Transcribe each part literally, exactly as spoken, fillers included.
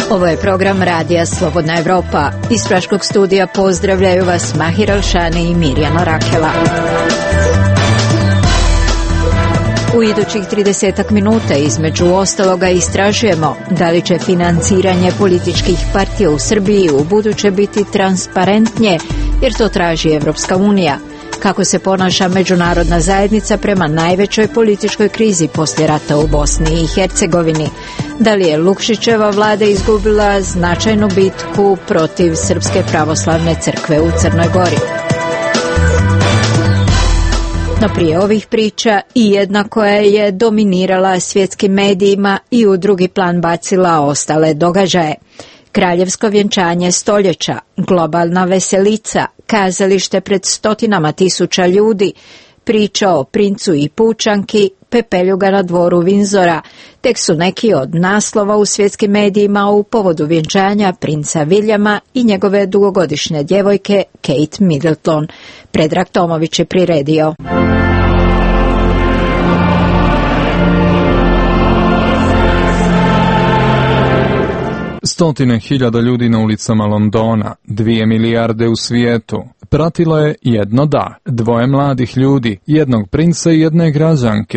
Ovo je program Radija Slobodna Evropa. Iz Praškog studija pozdravljaju vas Mahir Alšani i Mirjana Rakela. U idućih tridesetak minuta između ostaloga istražujemo da li će financiranje političkih partija u Srbiji u buduće biti transparentnije, jer to traži Evropska unija. Kako se ponaša međunarodna zajednica prema najvećoj političkoj krizi poslije rata u Bosni i Hercegovini? Da li je Lukšićeva vlada izgubila značajnu bitku protiv Srpske pravoslavne crkve u Crnoj Gori? No prije ovih priča i jedna koja je dominirala svjetskim medijima i u drugi plan bacila ostale događaje. Kraljevsko vjenčanje stoljeća, globalna veselica, kazalište pred stotinama tisuća ljudi, priča o princu i pučanki, pepeljuga na dvoru Vinzora, tek su neki od naslova u svjetskim medijima u povodu vjenčanja princa Viljama i njegove dugogodišnje djevojke Kate Middleton. Predrag Tomović je priredio. Stotine hiljada ljudi na ulicama Londona, dvije milijarde u svijetu. Pratilo je jedno da, dvoje mladih ljudi, jednog princa i jedne građanke.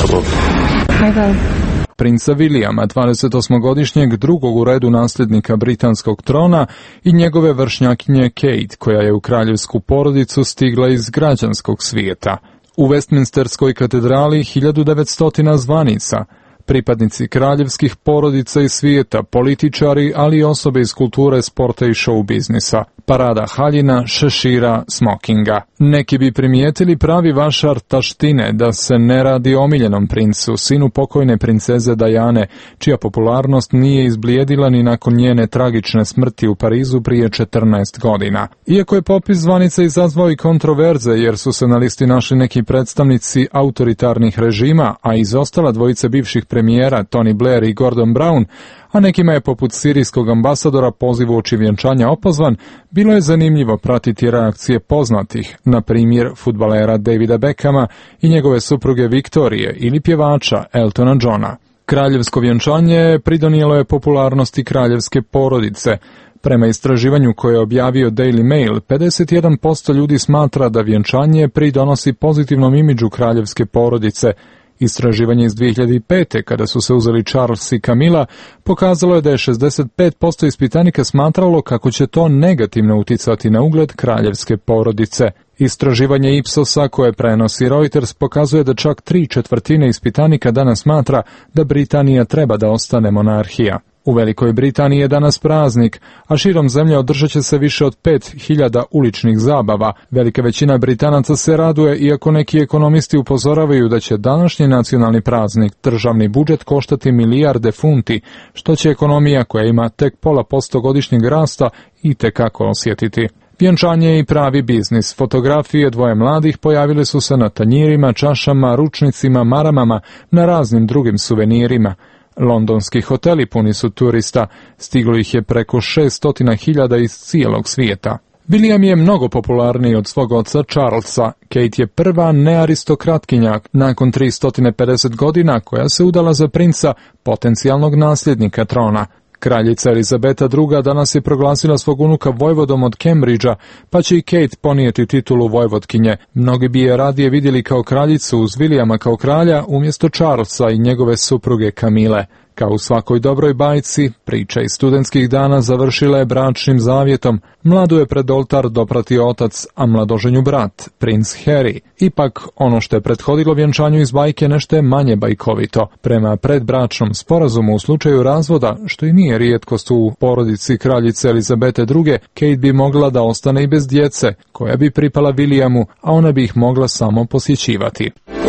Princa Vilijama, dvadesetosmogodišnjeg drugog u redu nasljednika britanskog trona, i njegove vršnjakinje Kate, koja je u kraljevsku porodicu stigla iz građanskog svijeta. U Westminsterskoj katedrali hiljadu devetsto zvanica. Pripadnici kraljevskih porodica i svijeta, političari, ali i osobe iz kulture, sporta i show biznisa. Parada haljina, šešira, smokinga. Neki bi primijetili pravi vašar taštine da se ne radi o omiljenom princu, sinu pokojne princeze Dajane, čija popularnost nije izblijedila ni nakon njene tragične smrti u Parizu prije četrnaest godina. Iako je popis zvanica izazvao i kontroverze, jer su se na listi našli neki predstavnici autoritarnih režima, a izostala dvojice bivših premijera Tony Blair i Gordon Brown, a nekima je poput sirijskog ambasadora poziv uoči vjenčanja opozvan, bilo je zanimljivo pratiti reakcije poznatih, na primjer fudbalera Davida Beckhama i njegove supruge Viktorije ili pjevača Eltona Johna. Kraljevsko vjenčanje pridonijelo je popularnosti kraljevske porodice. Prema istraživanju koje je objavio Daily Mail, pedeset jedan posto ljudi smatra da vjenčanje pridonosi pozitivnom imidžu kraljevske porodice. Istraživanje iz dvije hiljade pete. kada su se uzeli Charles i Camilla, pokazalo je da je šezdeset pet posto ispitanika smatralo kako će to negativno uticati na ugled kraljevske porodice. Istraživanje Ipsosa koje prenosi Reuters pokazuje da čak tri četvrtine ispitanika danas smatra da Britanija treba da ostane monarhija. U Velikoj Britaniji je danas praznik, a širom zemlje održat će se više od pet hiljada uličnih zabava. Velika većina Britanaca se raduje, iako neki ekonomisti upozoravaju da će današnji nacionalni praznik državni budžet koštati milijarde funti, što će ekonomija koja ima tek pola posto godišnjeg rasta itekako osjetiti. Vjenčanje je i pravi biznis. Fotografije dvoje mladih pojavile su se na tanjirima, čašama, ručnicima, maramama, na raznim drugim suvenirima. Londonski hoteli puni su turista, stiglo ih je preko šest hiljada iz cijelog svijeta. William je mnogo popularniji od svog oca Charlesa. Kate je prva nearistokratkinja nakon tristo pedeset godina koja se udala za princa, potencijalnog nasljednika trona. Kraljica Elizabeta druga. danas je proglasila svog unuka vojvodom od Cambridgea, pa će i Kate ponijeti titulu vojvodkinje. Mnogi bi je radije vidjeli kao kraljicu uz Williama kao kralja umjesto Charlesa i njegove supruge Camille. Kao u svakoj dobroj bajci, priča iz studentskih dana završila je bračnim zavjetom. Mladu je pred oltar dopratio otac, a mladoženju brat, princ Harry. Ipak, ono što je prethodilo vjenčanju iz bajke nešto je manje bajkovito. Prema predbračnom sporazumu u slučaju razvoda, što i nije rijetkost u porodici kraljice Elizabete druge, Kate bi mogla da ostane i bez djece, koja bi pripala Williamu, a ona bi ih mogla samo posjećivati.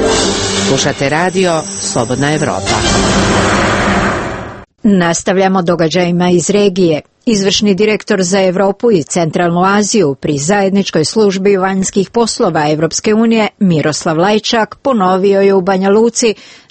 Slušate radio Slobodna Evropa. Nastavljamo događajima iz regije. Izvršni direktor za Europu i Centralnu Aziju pri zajedničkoj službi vanjskih poslova Evropske unije Miroslav Lajčak ponovio je u Banja Luci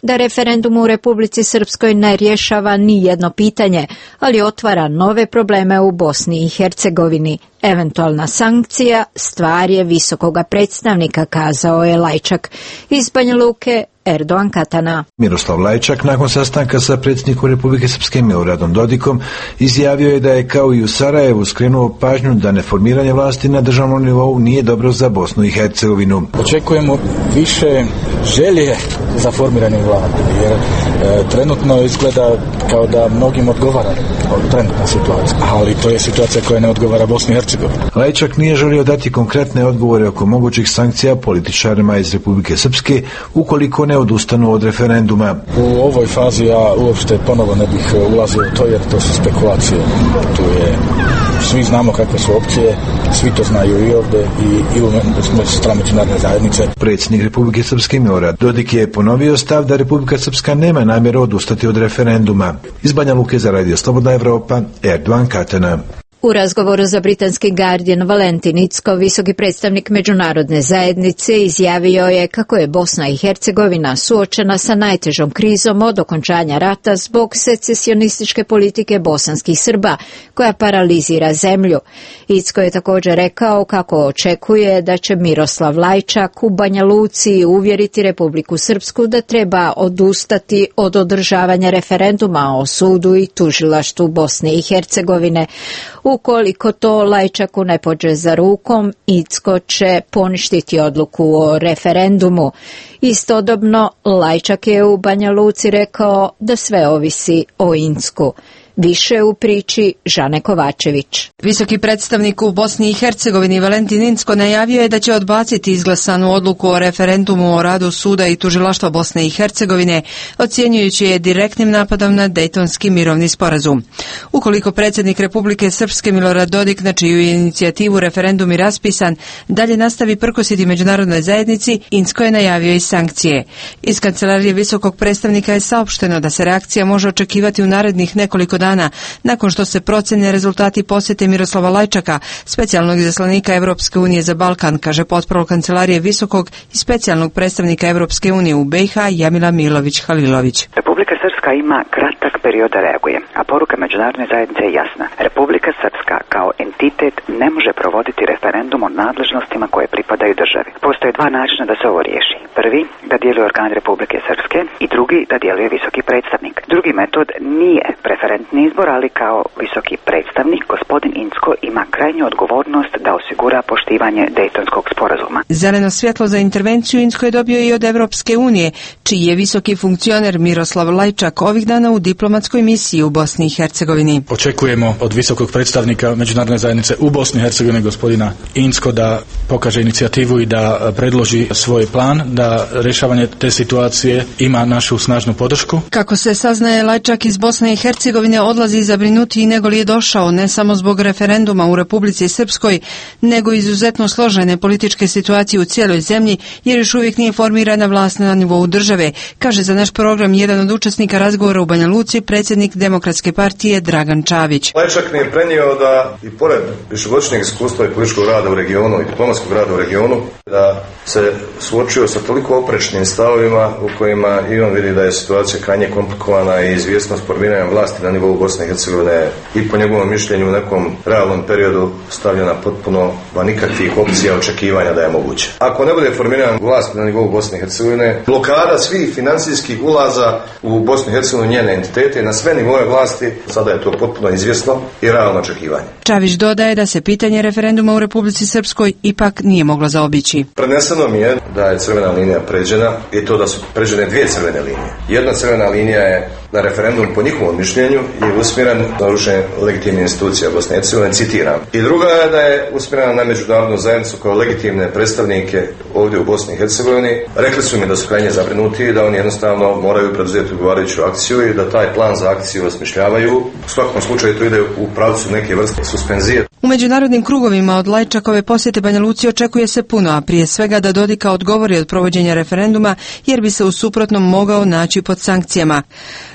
da referendum u Republici Srpskoj ne rješava ni jedno pitanje, ali otvara nove probleme u Bosni i Hercegovini. Eventualna sankcija stvar je visokoga predstavnika, kazao je Lajčak. Iz Banja Luke, Erdogan Katana. Miroslav Lajčak nakon sastanka sa predsjednikom Republike Srpske Miloradom Dodikom izjavio je da je kao i u Sarajevu skrenuo pažnju da neformiranje vlasti na državnom nivou nije dobro za Bosnu i Hercegovinu. Očekujemo više želje za formiranje vlade, jer e, trenutno izgleda kao da mnogim odgovara trenutna situacija, ali to je situacija koja ne odgovara Bosni i Hercegovini. Lajčak nije želio dati konkretne odgovore oko mogućih sankcija političarima iz Republike Srpske ukoliko ne odustanu od referenduma. U ovoj fazi ja uopšte ponovo ne bih ulazio u to, jer to su spekulacije. Tu je, svi znamo kakve su opcije, svi to znaju i ovdje i, i u strane međunarodne zajednice. Predsjednik Republike Srpske Milorad Dodik je ponovio stav da Republika Srpska nema namjeru odustati od referenduma. Iz Banja Luke za Radio Slobodna Evropa, Erdogan Katana. U razgovoru za britanski Guardian Valentin Incko, visoki predstavnik međunarodne zajednice, izjavio je kako je Bosna i Hercegovina suočena sa najtežom krizom od okončanja rata zbog secesionističke politike bosanskih Srba, koja paralizira zemlju. Incko je također rekao kako očekuje da će Miroslav Lajčak u Banja Luci uvjeriti Republiku Srpsku da treba odustati od održavanja referenduma o sudu i tužilaštvu Bosne i Hercegovine. Ukoliko to Lajčaku ne pođe za rukom, Incko će poništiti odluku o referendumu. Istodobno, Lajčak je u Banja Luci rekao da sve ovisi o Incku. Više u priči Žane Kovačević. Visoki predstavnik u Bosni i Hercegovini Valentin Incko najavio je da će odbaciti izglasanu odluku o referendumu o radu suda i tužilaštva Bosne i Hercegovine, ocjenjujući je direktnim napadom na Dejtonski mirovni sporazum. Ukoliko predsjednik Republike Srpske Milorad Dodik, na čiju je inicijativu referendum i raspisan, dalje nastavi prkositi međunarodnoj zajednici, Incko je najavio i sankcije. Iz kancelarije visokog predstavnika je saopšteno da se reakcija može očekivati u narednih nekoliko dana, nakon što se procjene rezultati posjete Miroslava Lajčaka, specijalnog izaslanika Evropske unije za Balkan, kaže potporol kancelarije visokog i specijalnog predstavnika Evropske unije u B iH Jamila Milović-Halilović. Republika Srpska ima kratak period da reaguje, a poruka međunarodne zajednice je jasna. Republika Srpska kao entitet ne može provoditi referendum o nadležnostima koje pripadaju državi. Postoje dva načina da se ovo riješi. Prvi, da djeluje organ Republike Srpske, i drugi, da djeluje visoki predstavnik. Drugi metod nije preferentni izbor, ali kao visoki predstavnik gospodin Incko ima krajnju odgovornost da osigura poštivanje Dejtonskog sporazuma. Zeleno svjetlo za intervenciju Incko je dobio i od Evropske unije, čiji je visoki funkcioner Miroslav Lajčak ovih dana u diplomatskoj misiji u Bosni i Hercegovini. Očekujemo od visokog predstavnika međunarodne zajednice u Bosni i Hercegovini gospodina Incko da pokaže inicijativu i da predloži svoj plan, da rješavanje te situacije ima našu snažnu podršku. Kako se saznaje, Lajčak iz Bosne i Hercegovine odlazi zabrinutiji nego li je došao, ne samo zbog referenduma u Republici Srpskoj, nego izuzetno složene političke situacije u cijeloj zemlji, jer još uvijek nije formirana vlast na nivou države, kaže za naš program jedan od učesnika razgovora u Banja Luci, predsjednik Demokratske partije Dragan Čavić. Lajčak mi je prenio da i pored višegodišnjeg iskustva i političkog rada u regionu i diplomatskog rada u regionu, da se suočio sa toliko oprečnim stavovima u kojima i on vidi da je situacija krajnje komplikovana i izvjesnost formiranja vlasti na nivou Bosne i Hercegovine i po njegovom mišljenju u nekom realnom periodu stavljena potpuno van nikakvih opcija očekivanja da je moguće. Ako ne bude formirana vlast na nivou Bosne i Hercegovine, blokada svih financijskih ulaza u Bosnu i Hercegovinu, njene entitete na sve nivoje vlasti, sada je to potpuno izvjesno i realno očekivanje. Čavić dodaje da se pitanje referenduma u Republici Srpskoj ipak nije moglo zaobići. Preneseno mi je da je crvena linija pređena i to da su pređene dvije crvene linije. Jedna crvena linija je na referendum po njihovom mišljenju je usmjeren na rušenje legitimnih institucija Bosne i Hercegovine, citiram. I druga je da je usmjerena na međunarodnu zajednicu kao legitimne predstavnike ovdje u Bosni i Hercegovini. Rekli su mi da su krajnje zabrinuti i da oni jednostavno moraju preduzeti odgovarajuću akciju i da taj plan za akciju osmišljavaju. U svakom slučaju to ide u pravcu neke vrste suspenzije. U međunarodnim krugovima od Lajčakove posjete Banja Luci očekuje se puno, a prije svega da Dodika odgovori od provođenja referenduma, jer bi se u suprotnom mogao naći pod sankcijama.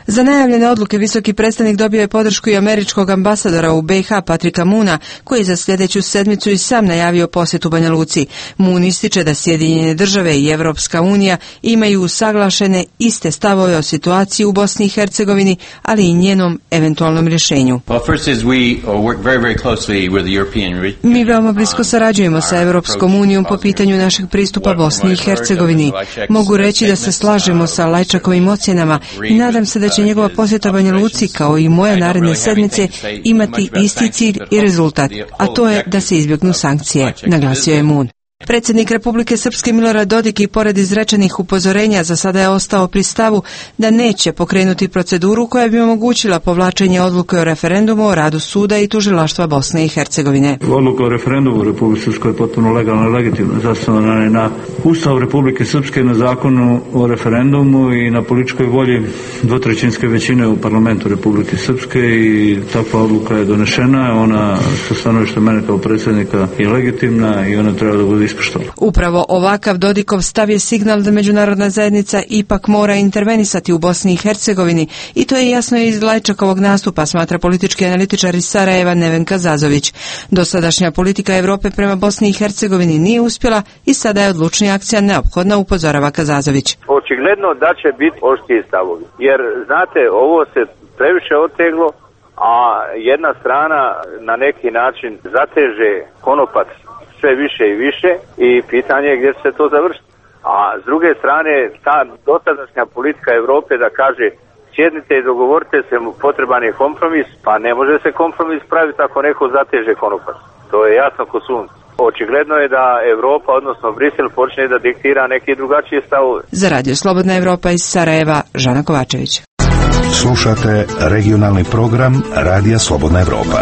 Za najavljene odluke visoki predstavnik dobio je podršku i američkog ambasadora u B i H Patrika Moona, koji je za sljedeću sedmicu i sam najavio posjetu Banja Luci. Moon ističe da Sjedinjene države i Evropska unija imaju usaglašene iste stavove o situaciji u Bosni i Hercegovini, ali i njenom eventualnom rješenju. Mi veoma blisko sarađujemo sa Evropskom unijom po pitanju našeg pristupa Bosni i Hercegovini. Mogu reći da se slažemo sa Lajčakovim ocjenama i nadam se da će njegova posjeta Banja Luci, kao i moje naredne sedmice, imati isti cilj i rezultat, a to je da se izbjegnu sankcije, naglasio je Moon. Predsjednik Republike Srpske Milorad Dodik i pored izrečenih upozorenja za sada je ostao pri stavu da neće pokrenuti proceduru koja bi omogućila povlačenje odluke o referendumu o radu suda i tužilaštva Bosne i Hercegovine. Odluka o referendumu u Republike Srpskoj je potpuno legalna i legitimna. Zasnovana je na Ustavu Republike Srpske, na zakonu o referendumu i na političkoj volji dvotrećinske većine u parlamentu Republike Srpske i takva odluka je donešena. Ona sa stanovišta mene kao predsjednika je legitimna i ona treba da bude ispoštovana. Upravo ovakav Dodikov stav je signal da međunarodna zajednica ipak mora intervenisati u Bosni i Hercegovini i to je jasno iz Lajčakovog nastupa, smatra politički analitičar iz Sarajeva Nevenka Zazović. Dosadašnja politika Evrope prema Bosni i Hercegovini nije uspjela i sada je odlučnija akcija neophodna, upozorava Kazazović. Očigledno da će biti oštriji stavovi, jer znate, ovo se previše oteglo, a jedna strana na neki način zateže konopac sve više i više i pitanje je gdje će se to završiti. A s druge strane, ta dosadašnja politika Evrope da kaže sjednite i dogovorite se, potreban je kompromis, pa ne može se kompromis praviti ako neko zateže konopac. To je jasno ko sunce. Očigledno je da Evropa, odnosno Brisel, počne da diktira neki drugačije stavove. Za Radio Slobodna Evropa iz Sarajeva, Žana Kovačević. Slušate regionalni program Radija Slobodna Evropa.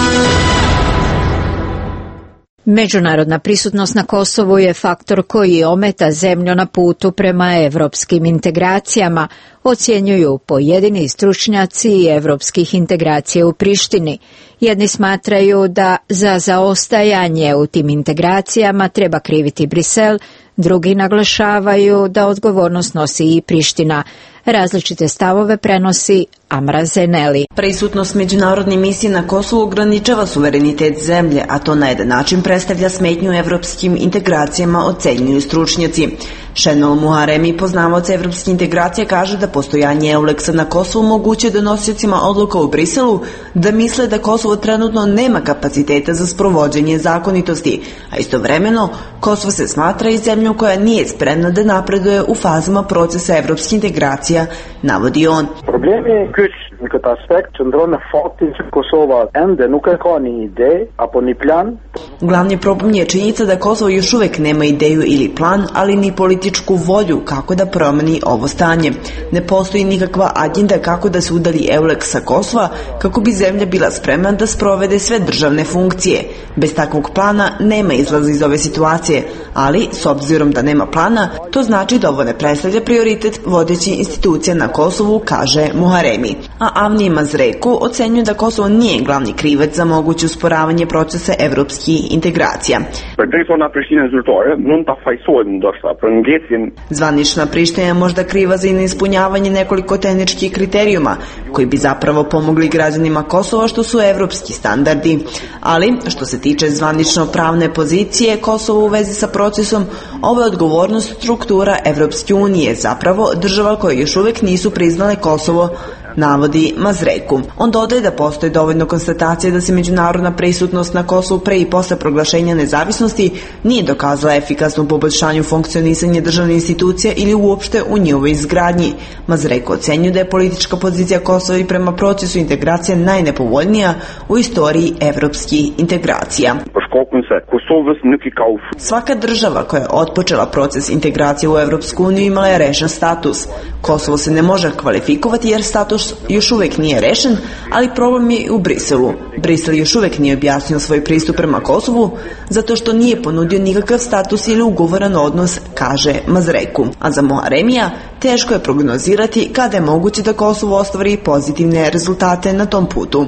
Međunarodna prisutnost na Kosovu je faktor koji ometa zemlju na putu prema evropskim integracijama, ocjenjuju pojedini stručnjaci evropskih integracija u Prištini. Jedni smatraju da za zaostajanje u tim integracijama treba kriviti Brisel, drugi naglašavaju da odgovornost nosi i Priština. Različite stavove prenosi Amra Zeneli. Prisutnost međunarodne misije na Kosovu ograničava suverenitet zemlje, a to na jedan način predstavlja smetnju evropskim integracijama, ocenjuju stručnjaci. Šenol Muharemi, poznavaoc evropskih integracija, kaže da postojanje Euleksa na Kosovu moguće donosiocima odluka u Briselu da misle da Kosovo trenutno nema kapaciteta za sprovođenje zakonitosti, a istovremeno Kosovo se smatra i zemljom koja nije spremna da napreduje u fazama procesa evropskih integracija, navodi on. Problem je kyç në këtë aspekt qëndron në faktin që Kosova ende nuk e ka ni ide apo ni plan. Glavni problem je činjenica da Kosovo još uvek nema ideju ili plan, ali ni političku volju kako da promeni ovo stanje. Ne postoji nikakva agenda kako da se udali Euleks sa Kosova kako bi zemlja bila spremna da sprovede sve državne funkcije. Bez takvog plana nema izlaza iz ove situacije, ali s obzirom da nema plana, to znači da ovo ne predstavlja prioritet vodećih institucija na Kosovu, kaže Muharemi. A Avni Mazreku ocenjuje da Kosovo nije glavni krivac za moguće usporavanje procesa evropskih integracija. Zvanična Priština je možda kriva za neispunjavanje nekoliko tehničkih kriterijuma koji bi zapravo pomogli građanima Kosova, što su evropski standardi. Ali, što se tiče zvanično pravne pozicije Kosova u vezi sa procesom, ovo je odgovornost struktura Evropske unije, zapravo država koje još uvek nisu priznale Kosovo, navodi Mazreku. On dodaje da postoje dovoljno konstatacije da se međunarodna prisutnost na Kosovu pre i posle proglašenja nezavisnosti nije dokazala efikasno u poboljšanju funkcionisanja državnih institucija ili uopšte u njihovoj izgradnji. Mazreku ocenjuje da je politička pozicija Kosova i prema procesu integracije najnepovoljnija u istoriji evropskih integracija. Svaka država koja je otpočela proces integracije u Evropsku uniju imala je rešen status. Kosovo se ne može kvalifikovati jer status još uvek nije rešen, ali problem je u Briselu. Brisel još uvek nije objasnio svoj pristup prema Kosovu zato što nije ponudio nikakav status ili ugovoran odnos, kaže Mazreku. A za Muharemija teško je prognozirati kada je moguće da Kosovo ostvari pozitivne rezultate na tom putu.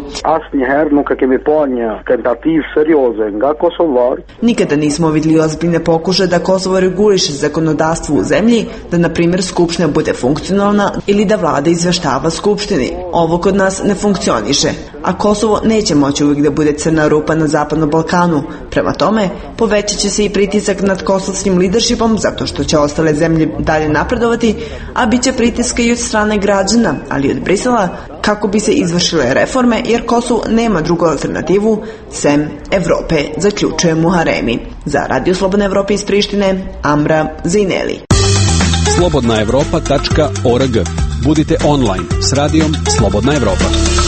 Nikada nismo vidjeli ozbiljne pokušaje da Kosovo reguliše zakonodavstvo u zemlji, da na primjer Skupština bude funkcionalna ili da vlada izveštava Skupštini. Ovo kod nas ne funkcioniše, a Kosovo neće moći uvijek da bude crna rupa na Zapadnom Balkanu. Prema tome, povećat će se i pritisak nad kosovskim lideršipom zato što će ostale zemlje dalje napredovati, a bit će pritiska i od strane građana, ali i od Brisela, kako bi se izvršile reforme, jer Kosovo nema drugu alternativu sem Evrope, zaključuje Muharemi. Za Radio Slobodna Evropa iz Prištine, Amra Zineli. slobodna evropa tačka org. Budite online s radijom Slobodna Evropa.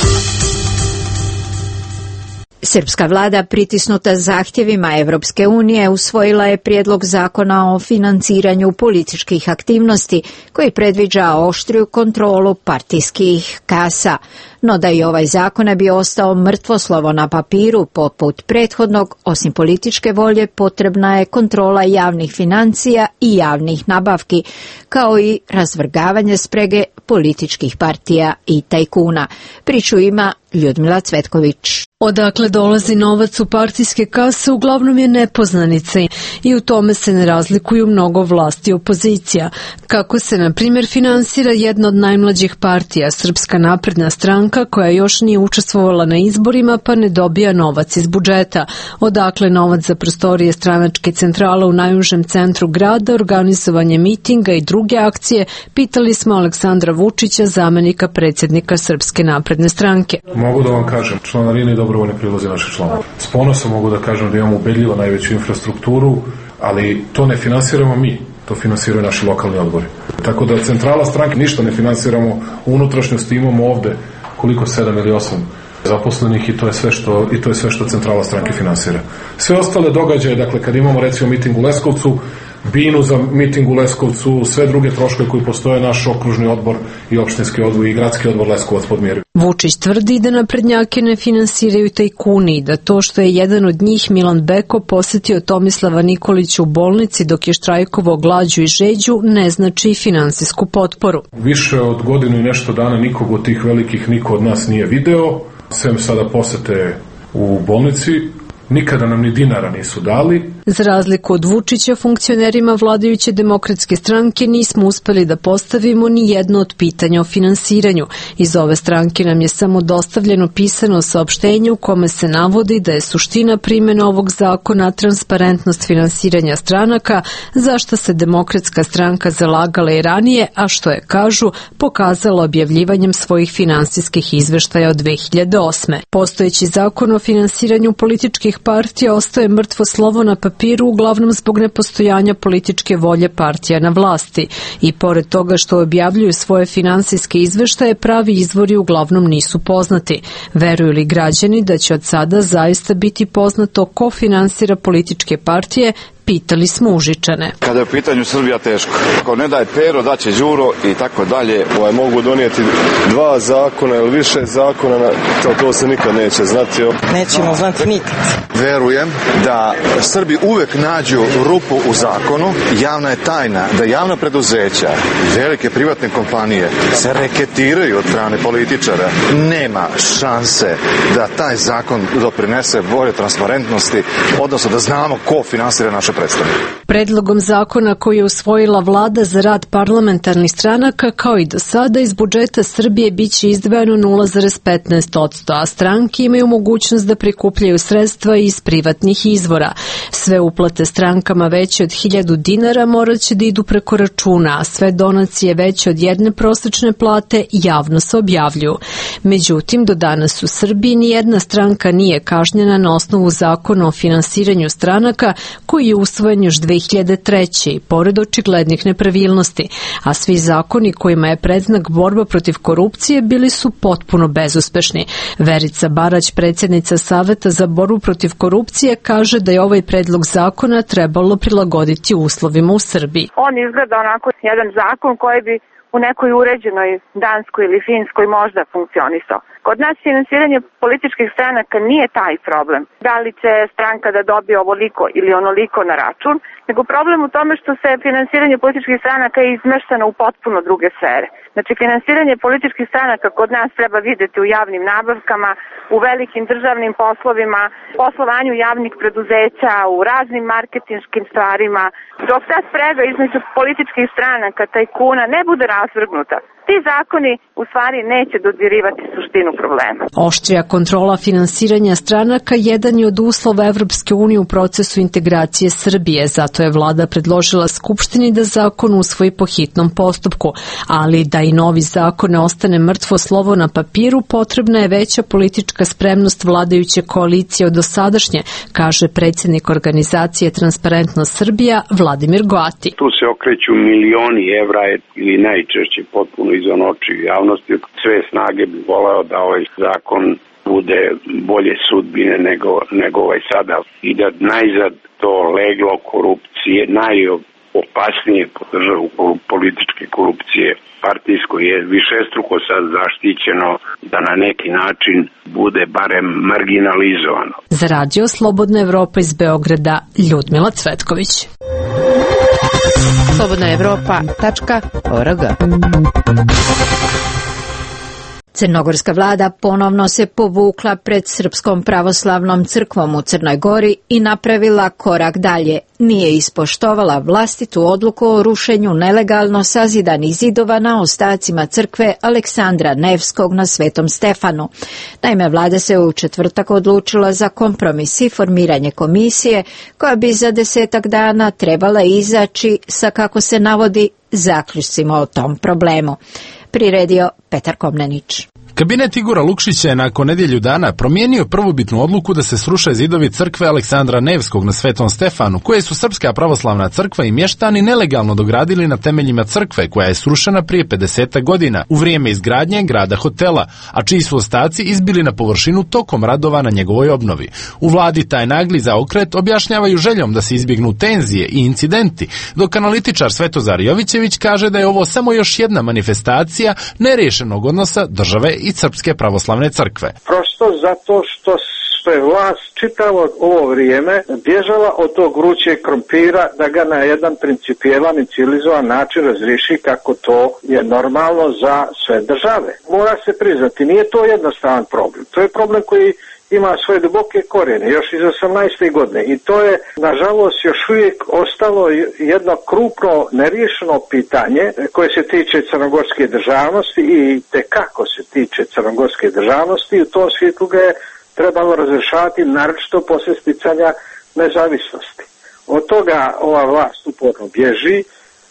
Srpska vlada, pritisnuta zahtjevima Evropske unije, usvojila je prijedlog zakona o financiranju političkih aktivnosti koji predviđa oštriju kontrolu partijskih kasa. No da i ovaj zakon ne bi ostao mrtvo slovo na papiru poput prethodnog, osim političke volje potrebna je kontrola javnih financija i javnih nabavki, kao i razvrgavanje sprege političkih partija i tajkuna. Priču ima Ljudmila Cvetković. Odakle dolazi novac u partijske kase uglavnom je nepoznanica i u tome se ne razlikuju mnogo vlasti i opozicija. Kako se, na primjer, finansira jedna od najmlađih partija, Srpska napredna stranka, koja još nije učestvovala na izborima pa ne dobija novac iz budžeta. Odakle novac za prostorije stranačke centrale u najužem centru grada, organizovanje mitinga i druge akcije, pitali smo Aleksandra Vučića, zamenika predsjednika Srpske napredne stranke. Mogu da vam kažem, članarine i dobrovoljne prilozi naše članove. S ponosom mogu da kažem da imamo ubedljivo najveću infrastrukturu, ali to ne finansiramo mi, to finansiraju naši lokalni odbori. Tako da centrala stranke ništa ne finansiramo, u unutrašnjosti imamo ovde koliko sedam ili osam zaposlenih i to je sve što i to je sve što centrala stranke finansira. Sve ostale događaje, dakle kad imamo recimo miting u Leskovcu, binu za miting u Leskovcu, sve druge troškove koji postoje, naš okružni odbor i opštinski odbor i gradski odbor Leskovac podmiruju. Vučić tvrdi da naprednjake ne finansiraju tajkuni i da to što je jedan od njih, Milan Beko, posjetio Tomislava Nikolića u bolnici dok je štrajkovao glađu i žeđu, ne znači finansijsku potporu. Više od godinu i nešto dana nikog od tih velikih niko od nas nije video, sem sada posete u bolnici. Nikada nam ni dinara nisu dali. Za razliku od Vučića, funkcionerima vladajuće demokratske stranke nismo uspeli da postavimo ni jedno od pitanja o finansiranju. Iz ove stranke nam je samo dostavljeno pisano saopštenje u kome se navodi da je suština primjene ovog zakona transparentnost finansiranja stranaka, za što se demokratska stranka zalagala i ranije, a što je, kažu, pokazala objavljivanjem svojih finansijskih izveštaja od dve hiljade osme. Postojeći zakon o finansiranju političkih partija ostaje mrtvo slovo na papiru, uglavnom zbog nepostojanja političke volje partija na vlasti. I pored toga što objavljuju svoje finansijske izveštaje, pravi izvori uglavnom nisu poznati. Veruju li građani da će od sada zaista biti poznato ko finansira političke partije, pitali smo Užičane. Kada je u pitanju Srbija, teško. Ako ne daje Pero, daće Đuro i tako dalje. Ovaj, mogu donijeti dva zakona ili više zakona, to, to se nikad neće znati. Nećemo znati nikad. Verujem da Srbi uvek nađu rupu u zakonu. Javna je tajna da javna preduzeća, velike privatne kompanije se reketiraju od strane političara. Nema šanse da taj zakon doprinese bolje transparentnosti, odnosno da znamo ko finansira naše predstavnike. Predlogom zakona koji je usvojila vlada za rad parlamentarnih stranaka, kao i do sada, iz budžeta Srbije biće izdvajano nula zarez petnaest posto, a stranke imaju mogućnost da prikupljaju sredstva iz privatnih izvora. Sve uplate strankama veće od hiljadu dinara morat će da idu preko računa, a sve donacije veće od jedne prosečne plate javno se objavljuju. Međutim, do danas u Srbiji nijedna stranka nije kažnjena na osnovu zakona o finansiranju stranaka koji je usvojen još dve hiljade treće i pored očiglednih nepravilnosti, a svi zakoni kojima je predznak borba protiv korupcije bili su potpuno bezuspešni. Verica Barać, predsjednica Saveta za borbu protiv korupcije, kaže da je ovaj predlog zakona trebalo prilagoditi uslovima u Srbiji. On izgleda onako jedan zakon koji bi u nekoj uređenoj Danskoj ili Finskoj možda funkcionisao. Kod nas finansiranje političkih stranaka nije taj problem. Da li će stranka da dobije ovoliko ili onoliko na račun, nego problem u tome što se finansiranje političkih stranaka je izmešteno u potpuno druge sfere. Znači, finansiranje političkih stranaka kod nas treba videti u javnim nabavkama, u velikim državnim poslovima, poslovanju javnih preduzeća, u raznim marketinškim stvarima. Dok ta sprega između političkih stranaka, tajkuna ne bude razvrgnuta, ti zakoni u stvari neće dodirivati suštinu problema. Oštrija kontrola finansiranja stranaka jedan je od uslova Evropske unije u procesu integracije Srbije, zato je vlada predložila Skupštini da zakon usvoji po hitnom postupku, ali da i novi zakon ne ostane mrtvo slovo na papiru, potrebna je veća politička spremnost vladajuće koalicije od dosadašnje, kaže predsjednik organizacije Transparentnost Srbija Vladimir Goati. Tu se okreću milioni evra ili najčešće potpuno izvan očiju javnosti. Sve snage bi voleo da ovaj zakon bude bolje sudbine nego, nego ovaj sada i da najzad to leglo korupcije, najopasnije po državu političke korupcije partijsko je višestruko sad zaštićeno da na neki način bude barem marginalizovano. Za radio Slobodna Evropa iz Beograda, Ljudmila Cvetković. slobodna evropa tačka org. Crnogorska vlada ponovno se povukla pred Srpskom pravoslavnom crkvom u Crnoj Gori i napravila korak dalje. Nije ispoštovala vlastitu odluku o rušenju nelegalno sazidanih zidova na ostacima crkve Aleksandra Nevskog na Svetom Stefanu. Naime, vlada se u četvrtak odlučila za kompromis i formiranje komisije koja bi za desetak dana trebala izaći sa, kako se navodi, zaključcima o tom problemu. Priredio Petar Komnenić. Kabinet Igora Lukšića je nakon nedjelju dana promijenio prvobitnu odluku da se sruše zidovi crkve Aleksandra Nevskog na Svetom Stefanu, koje su Srpska pravoslavna crkva i mještani nelegalno dogradili na temeljima crkve, koja je srušena prije pedeset godina u vrijeme izgradnje grada hotela, a čiji su ostaci izbili na površinu tokom radova na njegovoj obnovi. U vladi taj nagli zaokret objašnjavaju željom da se izbjegnu tenzije i incidenti, dok analitičar Svetozar Jovićević kaže da je ovo samo još jedna manifestacija neriješenog odnosa države i Srpske pravoslavne crkve. Prosto zato što što je vlast čitavo ovo vrijeme bježala od tog vrućeg krompira da ga na jedan principijelan i civilizovan način razriješi kako to je normalno za sve države. Mora se priznati, nije to jednostavan problem. To je problem koji ima svoje duboke korijene, još iz osamnaeste godine, i to je, nažalost, još uvijek ostalo jedno krupno neriješeno pitanje koje se tiče crnogorske državnosti i tekako se tiče crnogorske državnosti, i u tom svijetlu ga je trebalo razrešavati, naročito poslije sticanja nezavisnosti. Od toga ova vlast uporno bježi,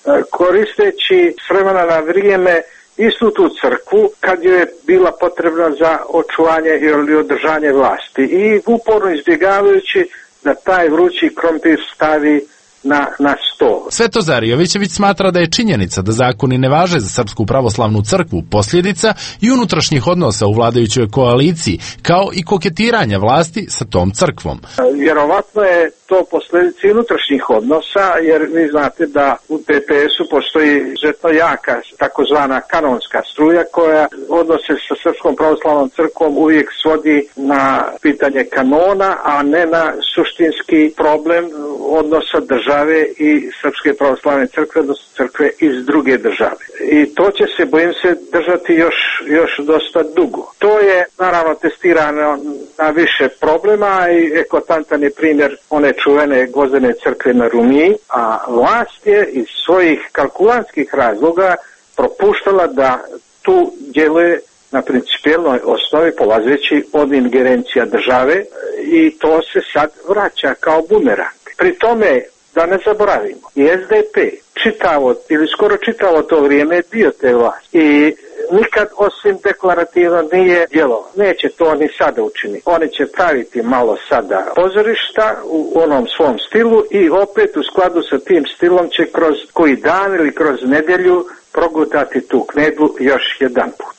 koristeći s vremena na vrijeme istu tu crkvu kad joj je bila potrebna za očuvanje ili održanje vlasti i uporno izbjegavajući da taj vrući krompir stavi na, na sto. Svetozar Jovićević smatra da je činjenica da zakoni ne važe za Srpsku pravoslavnu crkvu posljedica i unutrašnjih odnosa u vladajućoj koaliciji, kao i koketiranja vlasti sa tom crkvom. Vjerovatno je to posljedica unutrašnjih odnosa, jer vi znate da u P P S-u postoji izuzetno jaka takozvana kanonska struja koja odnose sa Srpskom pravoslavnom crkvom uvijek svodi na pitanje kanona, a ne na suštinski problem odnosa države i Srpske pravoslavne crkve, odnosno crkve iz druge države. I to će se, bojim se, držati još, još dosta dugo. To je naravno testirano na više problema i eklatantan je primjer one čuvene Gvozdene crkve na Rumiji, a vlast je iz svojih kalkulantskih razloga propuštala da tu djeluje na principijelnoj osnovi polazeći od ingerencija države i to se sad vraća kao bumerang. Pri tome, da ne zaboravimo, i S D P čitavo ili skoro čitavo to vrijeme je bio te vlasti i nikad osim deklarativno nije djelovao. Neće to ni sada učiniti. Oni će praviti malo sada pozorišta u onom svom stilu i opet u skladu sa tim stilom će kroz koji dan ili kroz nedjelju progutati tu knedlu još jedan put.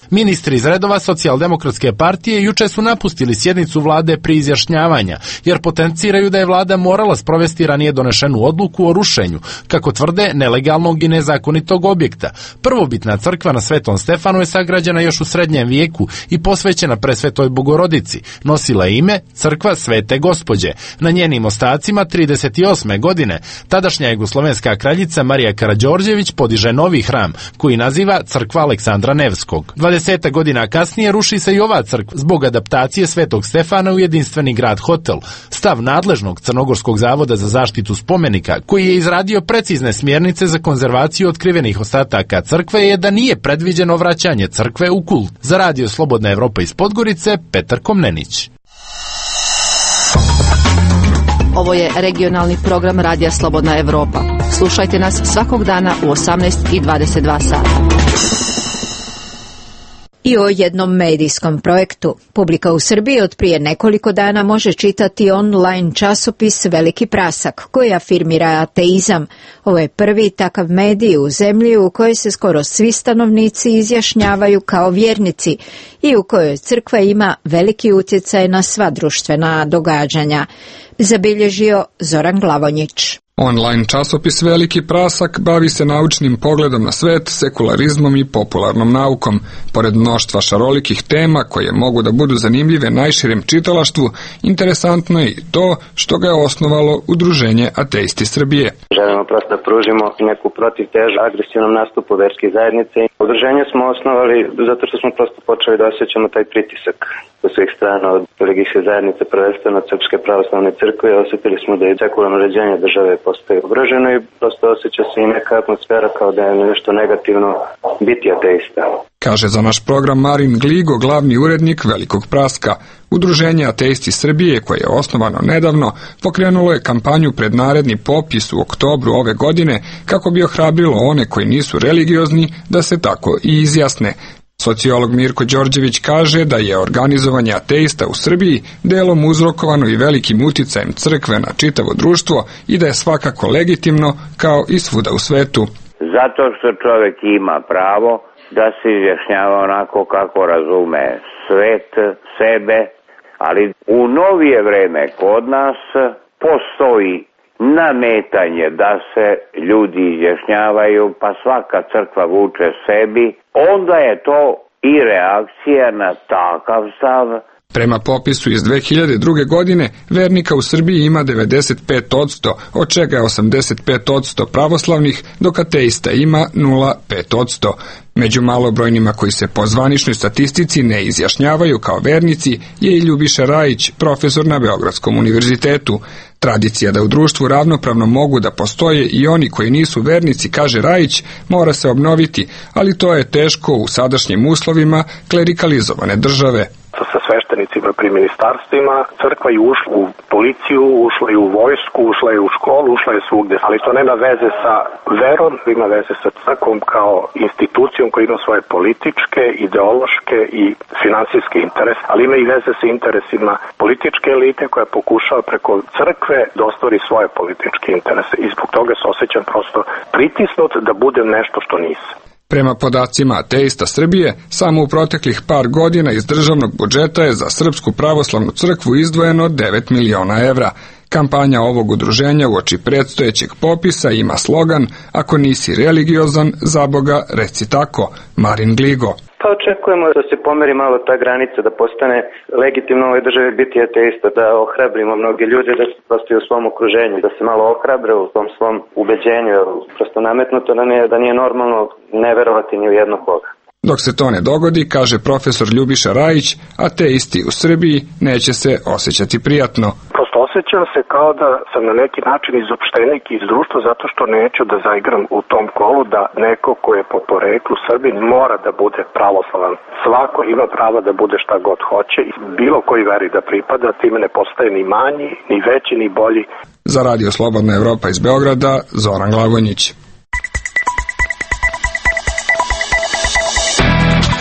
Ministri iz redova Socijaldemokratske partije juče su napustili sjednicu vlade pri izjašnjavanja, jer potenciraju da je vlada morala sprovesti ranije donešenu odluku o rušenju, kako tvrde, nelegalnog i nezakonitog objekta. Prvobitna crkva na Svetom Stefanu je sagrađena još u srednjem vijeku i posvećena Presvetoj Bogorodici. Nosila je ime Crkva Svete Gospođe. Na njenim ostacima trideset osme godine tadašnja jugoslovenska kraljica Marija Karađorđević podiže novi hram, koji naziva Crkva Aleksandra Nevskog. dvadeset godina kasnije ruši se i ova crkva zbog adaptacije Svetog Stefana u jedinstveni grad hotel. Stav nadležnog Crnogorskog zavoda za zaštitu spomenika, koji je izradio precizne smjernice za konzervaciju otkrivenih ostataka crkve, je da nije predviđeno vraćanje crkve u kult. Za Radio Slobodna Evropa iz Podgorice, Petar Komnenić. Ovo je regionalni program Radija Slobodna Evropa. Slušajte nas svakog dana u osamnaest i dvadeset dva sata. I o jednom medijskom projektu. Publika u Srbiji od prije nekoliko dana može čitati online časopis Veliki prasak, koji afirmira ateizam. Ovo je prvi takav medij u zemlji u kojoj se skoro svi stanovnici izjašnjavaju kao vjernici i u kojoj crkva ima veliki utjecaj na sva društvena događanja. Zabilježio Zoran Glavonjić. Online časopis Veliki prasak bavi se naučnim pogledom na svet, sekularizmom i popularnom naukom. Pored mnoštva šarolikih tema koje mogu da budu zanimljive najširem čitalaštvu, interesantno je i to što ga je osnovalo Udruženje Ateisti Srbije. Želimo prosto da pružimo neku protivtežu agresivnom nastupu verske zajednice. Udruženje smo osnovali zato što smo prosto počeli da osjećamo taj pritisak sa svih strana od religijske zajednice, prvenstveno od Srpske pravoslavne crkve. Osjetili smo da je sekularno uređenje države postaje ugroženo i prosto osjeća se i neka atmosfera kao da je nešto negativno biti ateista. Kaže za naš program Marin Gligo, glavni urednik Velikog praska. Udruženje Ateisti Srbije, koje je osnovano nedavno, pokrenulo je kampanju pred naredni popis u oktobru ove godine kako bi ohrabrilo one koji nisu religiozni da se tako i izjasne. Sociolog Mirko Đorđević kaže da je organizovanje ateista u Srbiji delom uzrokovano i velikim uticajem crkve na čitavo društvo i da je svakako legitimno kao i svuda u svetu. Zato što čovjek ima pravo da se izjašnjava onako kako razume svet, sebe, ali u novije vreme kod nas postoji nametanje da se ljudi izjašnjavaju, pa svaka crkva vuče sebi, onda je to i reakcija na takav stav. Prema popisu iz dve hiljade druge. godine, vernika u Srbiji ima devedeset pet posto, od čega je osamdeset pet posto pravoslavnih, dok ateista ima nula zarez pet posto. Među malobrojnima koji se po zvaničnoj statistici ne izjašnjavaju kao vernici je i Ljubiša Rajić, profesor na Beogradskom univerzitetu. Tradicija da u društvu ravnopravno mogu da postoje i oni koji nisu vernici, kaže Rajić, mora se obnoviti, ali to je teško u sadašnjim uslovima klerikalizovane države. Sa sveštenicima pri ministarstvima, crkva je ušla u policiju, ušla je u vojsku, ušla je u školu, ušla je svugde, ali to nema veze sa verom, ima veze sa crkvom kao institucijom koja ima svoje političke, ideološke i finansijske interese, ali ima i veze sa interesima političke elite koja pokušava preko crkve da ostvari svoje političke interese i zbog toga se osjećam prosto pritisnut da budem nešto što nisam. Prema podacima Ateista Srbije, samo u proteklih par godina iz državnog budžeta je za Srpsku pravoslavnu crkvu izdvojeno devet miliona evra. Kampanja ovog udruženja uoči predstojećeg popisa ima slogan "Ako nisi religiozan, za Boga reci tako", Marin Gligo. Pa očekujemo da se pomeri malo ta granica, da postane legitimno ovoj državi biti ateista, da ohrabrimo mnoge ljude, da se prosto u svom okruženju, da se malo ohrabre u tom svom ubeđenju, prosto nametnuto nam je da nije normalno ne verovati ni u jednog Boga. Dok se to ne dogodi, kaže profesor Ljubiša Rajić, ateisti u Srbiji neće se osjećati prijatno. Prosto osjećam se kao da sam na neki način izopštenik iz društva zato što neću da zaigram u tom kolu da neko ko je po poreklu Srbin mora da bude pravoslavan. Svako ima pravo da bude šta god hoće i bilo koji veri da pripada, time ne postaje ni manji, ni veći, ni bolji. Za Radio Slobodna Evropa iz Beograda, Zoran Glavonjić.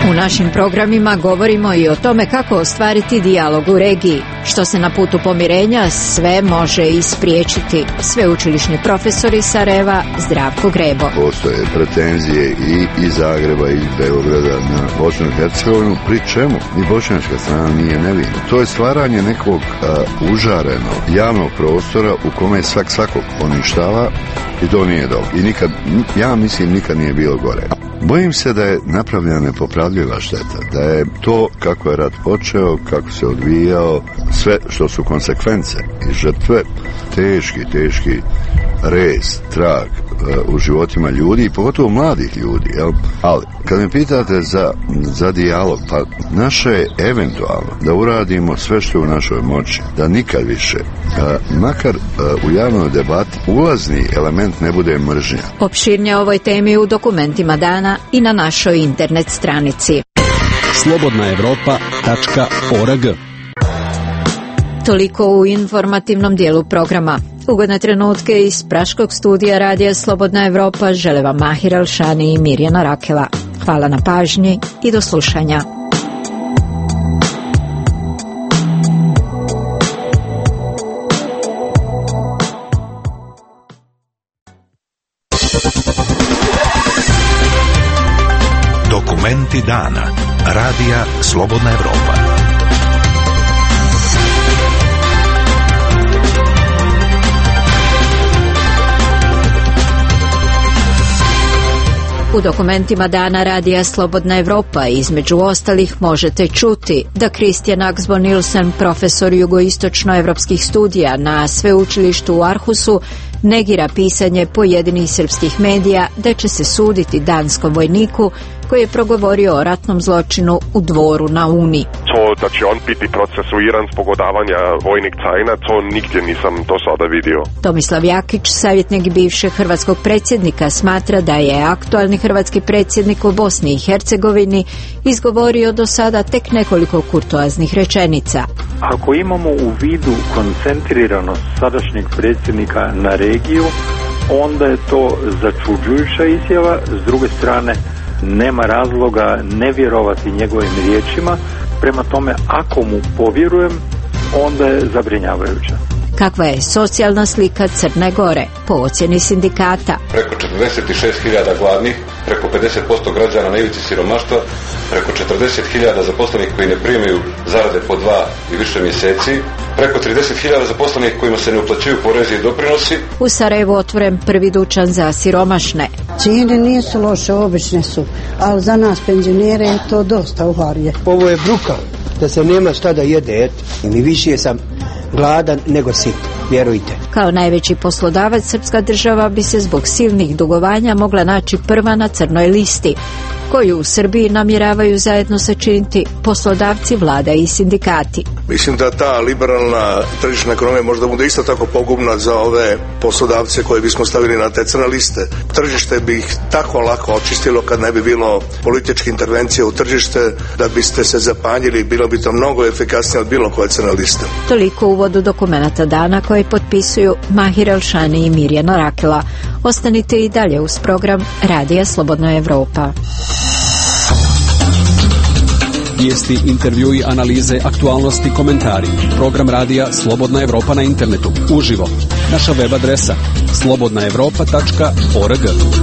U našim programima govorimo i o tome kako ostvariti dijalog u regiji, što se na putu pomirenja sve može ispriječiti. Sveučilišni profesor iz Sarajeva Zdravko Grebo. Postoje pretenzije i iz Zagreba i iz Beograda na Bosnu i Hercegovinu, pri čemu ni bošnjačka strana nije nevina. To je stvaranje nekog a, užarenog javnog prostora u kome svak svakog poništava i to nije dobro. I nikad, ja mislim, nikad nije bilo gore. Bojim se da je napravljena nepopravljiva šteta, da je to kako je rat počeo, kako se odvijao, sve što su konsekvence i žrtve, teški, teški rez, trag uh, u životima ljudi, pogotovo mladih ljudi, jel? Ali, kad me pitate za, za dijalog, pa naše je eventualno da uradimo sve što je u našoj moći, da nikad više, uh, makar uh, u javnoj debati, ulazni element ne bude mržnja. Opširnije o ovoj temi u dokumentima dana i na našoj internet stranici. slobodna evropa tačka org. Toliko u informativnom dijelu programa. Ugodne trenutke iz praškog studija radija Slobodna Evropa žele vam Mahir Alšani i Mirjana Rakela. Hvala na pažnji i do slušanja. Dokumenti dana. Radija Slobodna Evropa. U dokumentima dana radija Slobodna Evropa između ostalih možete čuti da Kristijan Aksbo Nilsen, profesor jugoistočnoevropskih studija na sveučilištu u Arhusu, negira pisanje pojedinih srpskih medija da će se suditi danskom vojniku koji je progovorio o ratnom zločinu u Dvoru na Uni. To da će on biti procesuiran zbog odavanja vojnih tajna, to nigdje nisam do sada vidio. Tomislav Jakić, savjetnik bivšeg hrvatskog predsjednika, smatra da je aktualni hrvatski predsjednik u Bosni i Hercegovini izgovorio do sada tek nekoliko kurtoaznih rečenica. Ako imamo u vidu koncentriranost sadašnjeg predsjednika na regiju, onda je to začuđujuća izjava. S druge strane, nema razloga ne vjerovati njegovim riječima. Prema tome, ako mu povjerujem, onda je zabrinjavajuća. Kakva je socijalna slika Crne Gore po ocjeni sindikata? Preko četrdeset šest hiljada gladnih, preko pedeset posto građana na ivici siromaštva, preko četrdeset hiljada zaposlenih koji ne primaju zarade po dva i više mjeseci, preko trideset hiljada zaposlenih kojima se ne uplaćuju porezi i doprinosi. U Sarajevu otvoren prvi dućan za siromašne. Cijene nisu loše, obične su, ali za nas penzionere je to dosta uharuje. Ovo je bruka, da se nema šta da jede, i mi više sam gladan nego sit, vjerujte. Kao najveći poslodavac, srpska država bi se zbog silnih dugovanja mogla naći prva na crnoj listi, koju u Srbiji namjeravaju zajedno sačiniti poslodavci, vlada i sindikati. Mislim da ta liberalna tržišna ekonomija možda bude isto tako pogubna za ove poslodavce koje bismo stavili na te crne liste. Tržište bi ih tako lako očistilo kad ne bi bilo političke intervencije u tržište, da biste se zapanjili, bilo bi to mnogo efikasnije od bilo koje crne liste. Toliko u uvodu dokumenata dana koje potpisuju Mahir Alšani i Mirjana Rakela. Ostanite i dalje uz program Radija Slobodna Evropa. Vijesti, intervjui, analize, aktualnosti, komentari. Program radija Slobodna Evropa na internetu. Uživo. Naša web adresa slobodna evropa tačka org.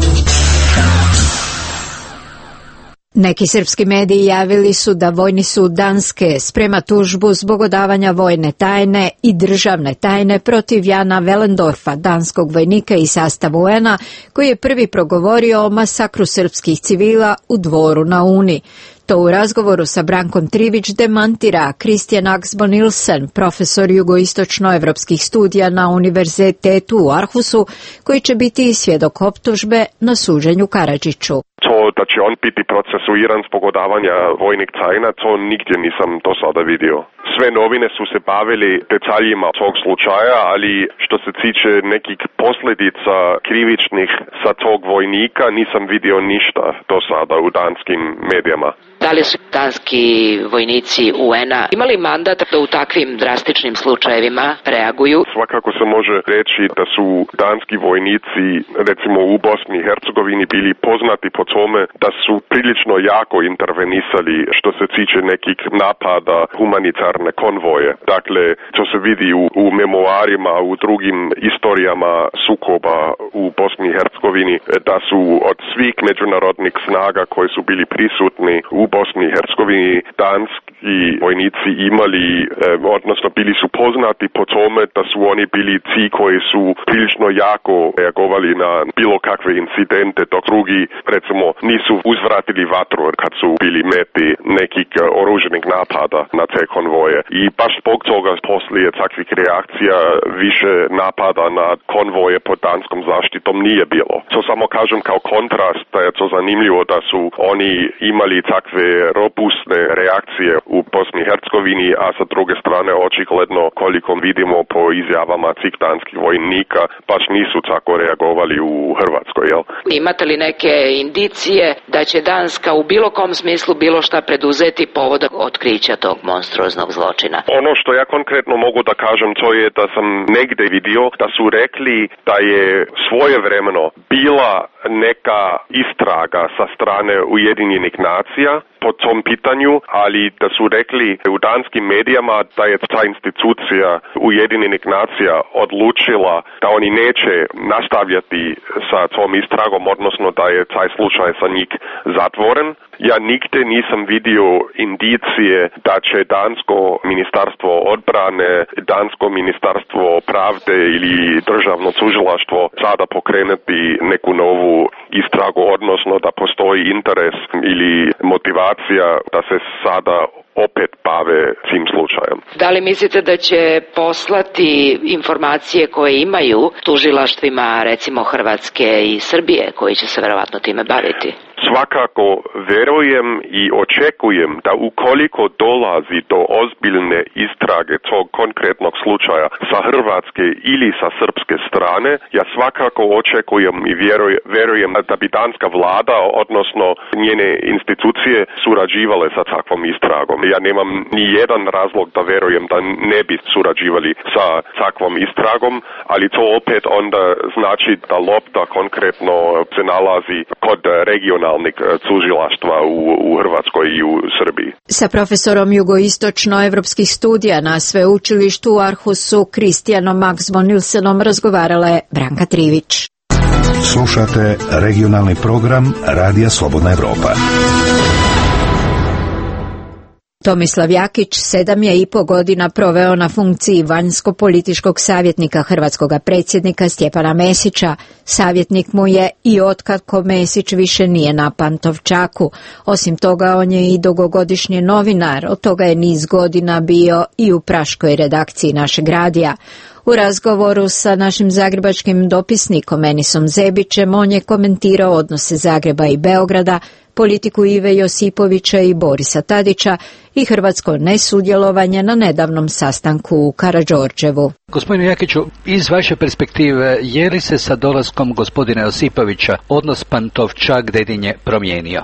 Neki srpski mediji javili su da Vojni sud Danske sprema tužbu zbog odavanja vojne tajne i državne tajne protiv Jana Velendorfa, danskog vojnika iz sastava U N-a, koji je prvi progovorio o masakru srpskih civila u Dvoru na Uni. To u razgovoru sa Brankom Trivić demantira Kristijan Aksbo Nilsen, profesor jugoistočnoevropskih studija na Univerzitetu u Arhusu, koji će biti i svjedok optužbe na suđenju Karadžiću. To da će on biti procesuiran zbog odavanja vojnih tajna, to nigdje nisam do sada vidio. Sve novine su se bavili detaljima tog slučaja, ali što se tiče nekih posljedica krivičnih sa tog vojnika, nisam vidio ništa do sada u danskim medijama. Da li su danski vojnici U N-a imali mandat da u takvim drastičnim slučajevima reaguju? Svakako se može reći da su danski vojnici, recimo u Bosni i Hercegovini, bili poznati po tome tome da su prilično jako intervenisali što se tiče nekih napada humanitarne konvoje. Dakle, to se vidi u, u memoarima, u drugim istorijama sukoba u Bosni i Hercegovini, da su od svih međunarodnih snaga koji su bili prisutni u Bosni i Hercegovini danski vojnici imali, eh, odnosno bili su poznati po tome da su oni bili ti koji su prilično jako reagovali na bilo kakve incidente, dok drugi, recimo, nisu uzvratili vatru kad su bili meti nekih oruženih napada na te konvoje. I baš zbog toga poslije takvih reakcija više napada na konvoje pod danskom zaštitom nije bilo. To samo kažem kao kontrast, da je to zanimljivo da su oni imali takve robustne reakcije u Bosni i Hercegovini, a sa druge strane očigledno koliko vidimo po izjavama tih danskih vojnika, baš nisu tako reagovali u Hrvatskoj, jel? Imate li neke indicije da će Danska u bilo kom smislu bilo šta preduzeti povodom otkrića tog monstruoznog zločina? Ono što ja konkretno mogu da kažem, to je da sam negde vidio da su rekli da je svojevremeno bila neka istraga sa strane Ujedinjenih nacija po tom pitanju, ali da su rekli u danskim medijama da je ta institucija Ujedinjenih nacija odlučila da oni neće nastavljati sa tom istragom, odnosno da je taj slučaj sa njih zatvoren. Ja nigde nisam vidio indicije da će dansko ministarstvo odbrane, dansko ministarstvo pravde ili državno tužilaštvo sada pokrenuti neku novu istragu, odnosno da postoji interes ili motivacija da se sada opet bave tim slučajem. Da li mislite da će poslati informacije koje imaju tužilaštvima, recimo Hrvatske i Srbije, koji će se verovatno time baviti? Svakako verujem i očekujem da ukoliko dolazi do ozbiljne istrage tog konkretnog slučaja sa hrvatske ili sa srpske strane, ja svakako očekujem i vjerujem, verujem da bi danska vlada, odnosno njene institucije, surađivale sa takvom istragom. Ja nemam ni jedan razlog da verujem da ne bi surađivali sa takvom istragom, ali to opet onda znači da lopta konkretno se nalazi kod regionalnih tužilaštva u, u Hrvatskoj i u Srbiji. Sa profesorom jugoistočno-evropskih studija na sveučilištu u Arhusu Kristijanom Max von Nilsenom razgovarala je Branka Trivić. Slušate regionalni program Radija Slobodna Evropa. Tomislav Jakić sedam je i po godina proveo na funkciji vanjsko-političkog savjetnika hrvatskog predsjednika Stjepana Mesića. Savjetnik mu je i otkako Mesić više nije na Pantovčaku. Osim toga, on je i dugogodišnji novinar, od toga je niz godina bio i u praškoj redakciji našeg radija. U razgovoru sa našim zagrebačkim dopisnikom Enisom Zebićem on je komentirao odnose Zagreba i Beograda, politiku Ive Josipovića i Borisa Tadića i hrvatsko nesudjelovanje na nedavnom sastanku u Karađorđevu. Gospodine Jakiću, iz vaše perspektive, je li se sa dolaskom gospodina Josipovića odnos Pantovčak-Dedinje promijenio?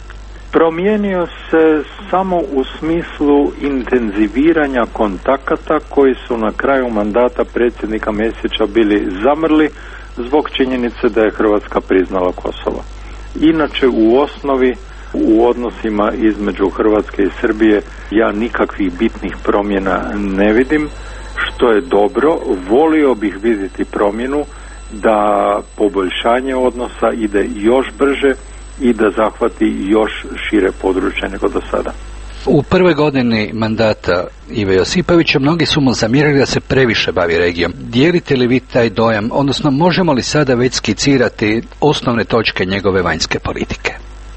Promijenio se samo u smislu intenziviranja kontakata koji su na kraju mandata predsjednika Mesića bili zamrli zbog činjenice da je Hrvatska priznala Kosovo. Inače, u osnovi, u odnosima između Hrvatske i Srbije ja nikakvih bitnih promjena ne vidim, što je dobro. Volio bih vidjeti promjenu da poboljšanje odnosa ide još brže i da zahvati još šire područje nego do sada. U prvoj godini mandata Ive Josipovića mnogi su mu zamjerili da se previše bavi regijom. Dijelite li vi taj dojam, odnosno možemo li sada već skicirati osnovne točke njegove vanjske politike?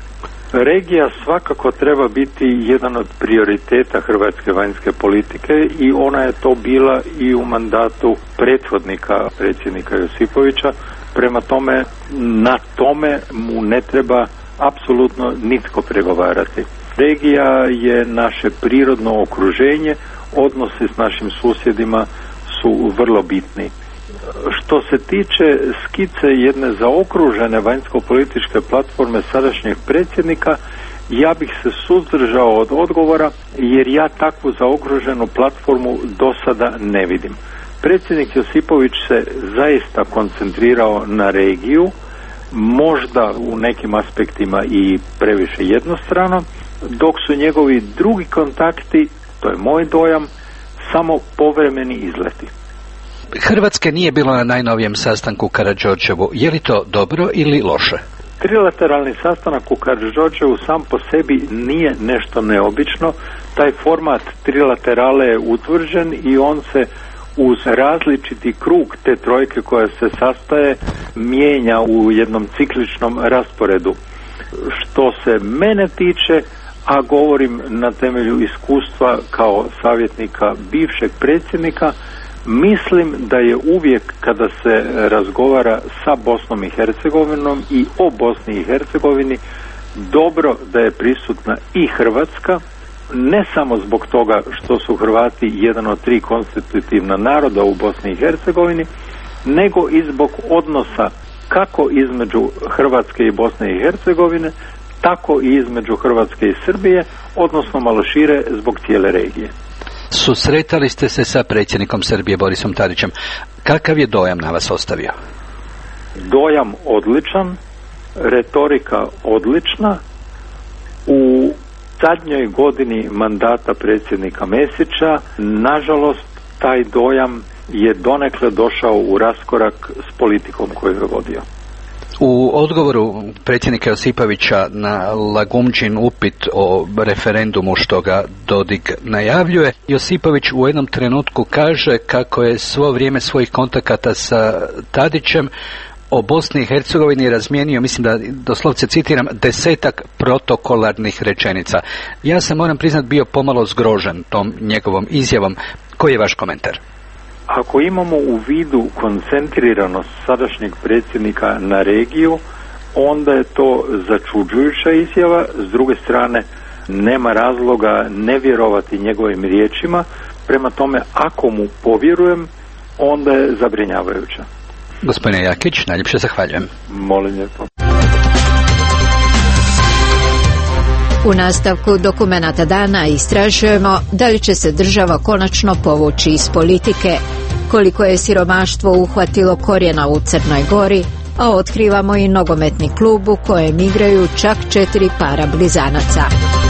Regija svakako treba biti jedan od prioriteta hrvatske vanjske politike i ona je to bila i u mandatu prethodnika predsjednika Josipovića. Prema tome, na tome mu ne treba apsolutno nitko pregovarati. Regija je naše prirodno okruženje, odnosi s našim susjedima su vrlo bitni. Što se tiče skice jedne zaokružene vanjsko-političke platforme sadašnjeg predsjednika, ja bih se suzdržao od odgovora jer ja takvu zaokruženu platformu do sada ne vidim. Predsjednik Josipović se zaista koncentrirao na regiju, možda u nekim aspektima i previše jednostrano, dok su njegovi drugi kontakti, to je moj dojam, samo povremeni izleti. Hrvatske nije bilo na najnovijem sastanku u Karađorđevu. Je li to dobro ili loše? Trilateralni sastanak u Karađorđevu sam po sebi nije nešto neobično. Taj format trilaterale je utvrđen i on se uz različiti krug te trojke koja se sastaje mijenja u jednom cikličnom rasporedu. Što se mene tiče, a govorim na temelju iskustva kao savjetnika bivšeg predsjednika, mislim da je uvijek kada se razgovara sa Bosnom i Hercegovinom i o Bosni i Hercegovini dobro da je prisutna i Hrvatska, ne samo zbog toga što su Hrvati jedan od tri konstitutivna naroda u Bosni i Hercegovini, nego i zbog odnosa kako između Hrvatske i Bosne i Hercegovine, tako i između Hrvatske i Srbije, odnosno malo šire zbog cijele regije. Susretali ste se sa predsjednikom Srbije Borisom Tadićem. Kakav je dojam na vas ostavio? Dojam odličan, retorika odlična. U zadnjoj godini mandata predsjednika Mesića, nažalost, taj dojam je donekle došao u raskorak s politikom koju je vodio. U odgovoru predsjednika Josipovića na Lagumdžin upit o referendumu što ga Dodik najavljuje, Josipović u jednom trenutku kaže kako je svo vrijeme svojih kontakata sa Tadićem o Bosni i Hercegovini razmijenio, mislim da doslovce citiram, desetak protokolarnih rečenica. Ja sam, moram priznat, bio pomalo zgrožen tom njegovom izjavom. Koji je vaš komentar? Ako imamo u vidu koncentriranost sadašnjeg predsjednika na regiju, onda je to začuđujuća izjava. S druge strane, nema razloga ne vjerovati njegovim riječima. Prema tome, ako mu povjerujem, onda je zabrinjavajuća. Gospodine Jakić, najljepše zahvaljujem. Molim lijepo. U nastavku dokumenata dana istražujemo da li će se država konačno povući iz politike, koliko je siromaštvo uhvatilo korijena u Crnoj Gori, a otkrivamo i nogometni klub u kojem igraju čak četiri para blizanaca.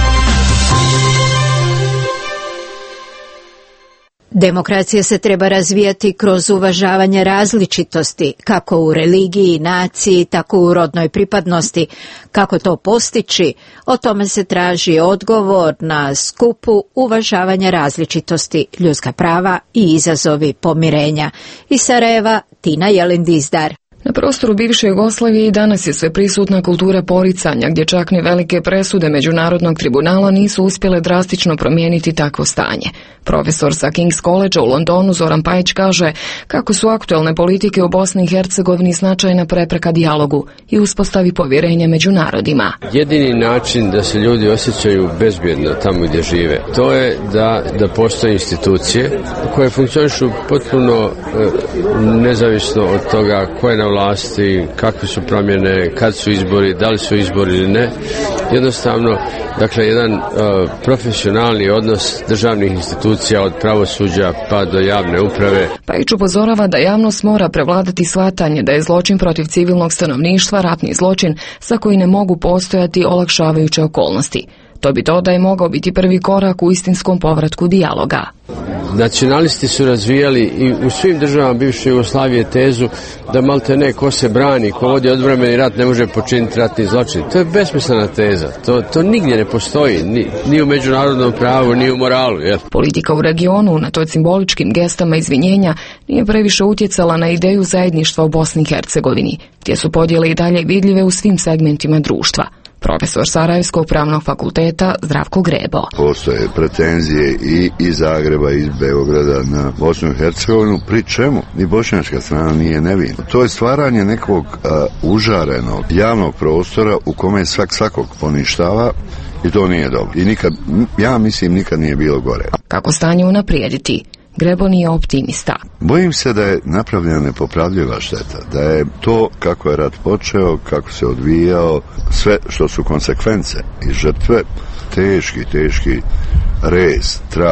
Demokracija se treba razvijati kroz uvažavanje različitosti, kako u religiji, naciji, tako u rodnoj pripadnosti. Kako to postići? O tome se traži odgovor na skupu uvažavanja različitosti, ljudska prava i izazovi pomirenja. Iz Sarajeva, Tina Jelendizdar. Na prostoru bivše Jugoslavije i danas je sve prisutna kultura poricanja, gdje čak ni velike presude Međunarodnog tribunala nisu uspjele drastično promijeniti takvo stanje. Profesor sa King's College u Londonu Zoran Pajić kaže kako su aktualne politike u Bosni i Hercegovini značajna prepreka dijalogu i uspostavi povjerenja među narodima. Jedini način da se ljudi osjećaju bezbjedno tamo gdje žive, to je da, da postoje institucije koje funkcionišu potpuno e, nezavisno od toga ko je na vlasti, kakve su promjene, kad su izbori, da li su izbori ili ne. Jednostavno, dakle, jedan uh, profesionalni odnos državnih institucija od pravosuđa pa do javne uprave. Pajić upozorava da javnost mora prevladati shvatanje da je zločin protiv civilnog stanovništva ratni zločin za koji ne mogu postojati olakšavajuće okolnosti. To bi to da je mogao biti prvi korak u istinskom povratku dijaloga. Nacionalisti su razvijali i u svim državama bivše Jugoslavije tezu da malte ne ko se brani, ko vodi odbrambeni rat ne može počiniti ratni zločin. To je besmislena teza. To, to nigdje ne postoji, ni, ni u međunarodnom pravu, ni u moralu. Jel? Politika u regionu, na toj simboličkim gestama izvinjenja, nije previše utjecala na ideju zajedništva u Bosni i Hercegovini, gdje su podjele i dalje vidljive u svim segmentima društva. Profesor Sarajevskog pravnog fakulteta Zdravko Grebo. Postoje pretenzije i iz Zagreba i iz Beograda na Bosnu i Hercegovinu, pri čemu ni bošnjačka strana nije nevina. To je stvaranje nekog a, užarenog javnog prostora u kome svak svakog poništava i to nije dobro. I nikad, ja mislim, nikad nije bilo gore. Kako stanje unaprijediti? Grebo nije optimista. Bojim se da je napravljena nepopravljiva šteta, da je to kako je rat počeo, kako se odvijao, sve što su konsekvence i žrtve, teški, teški rez, trag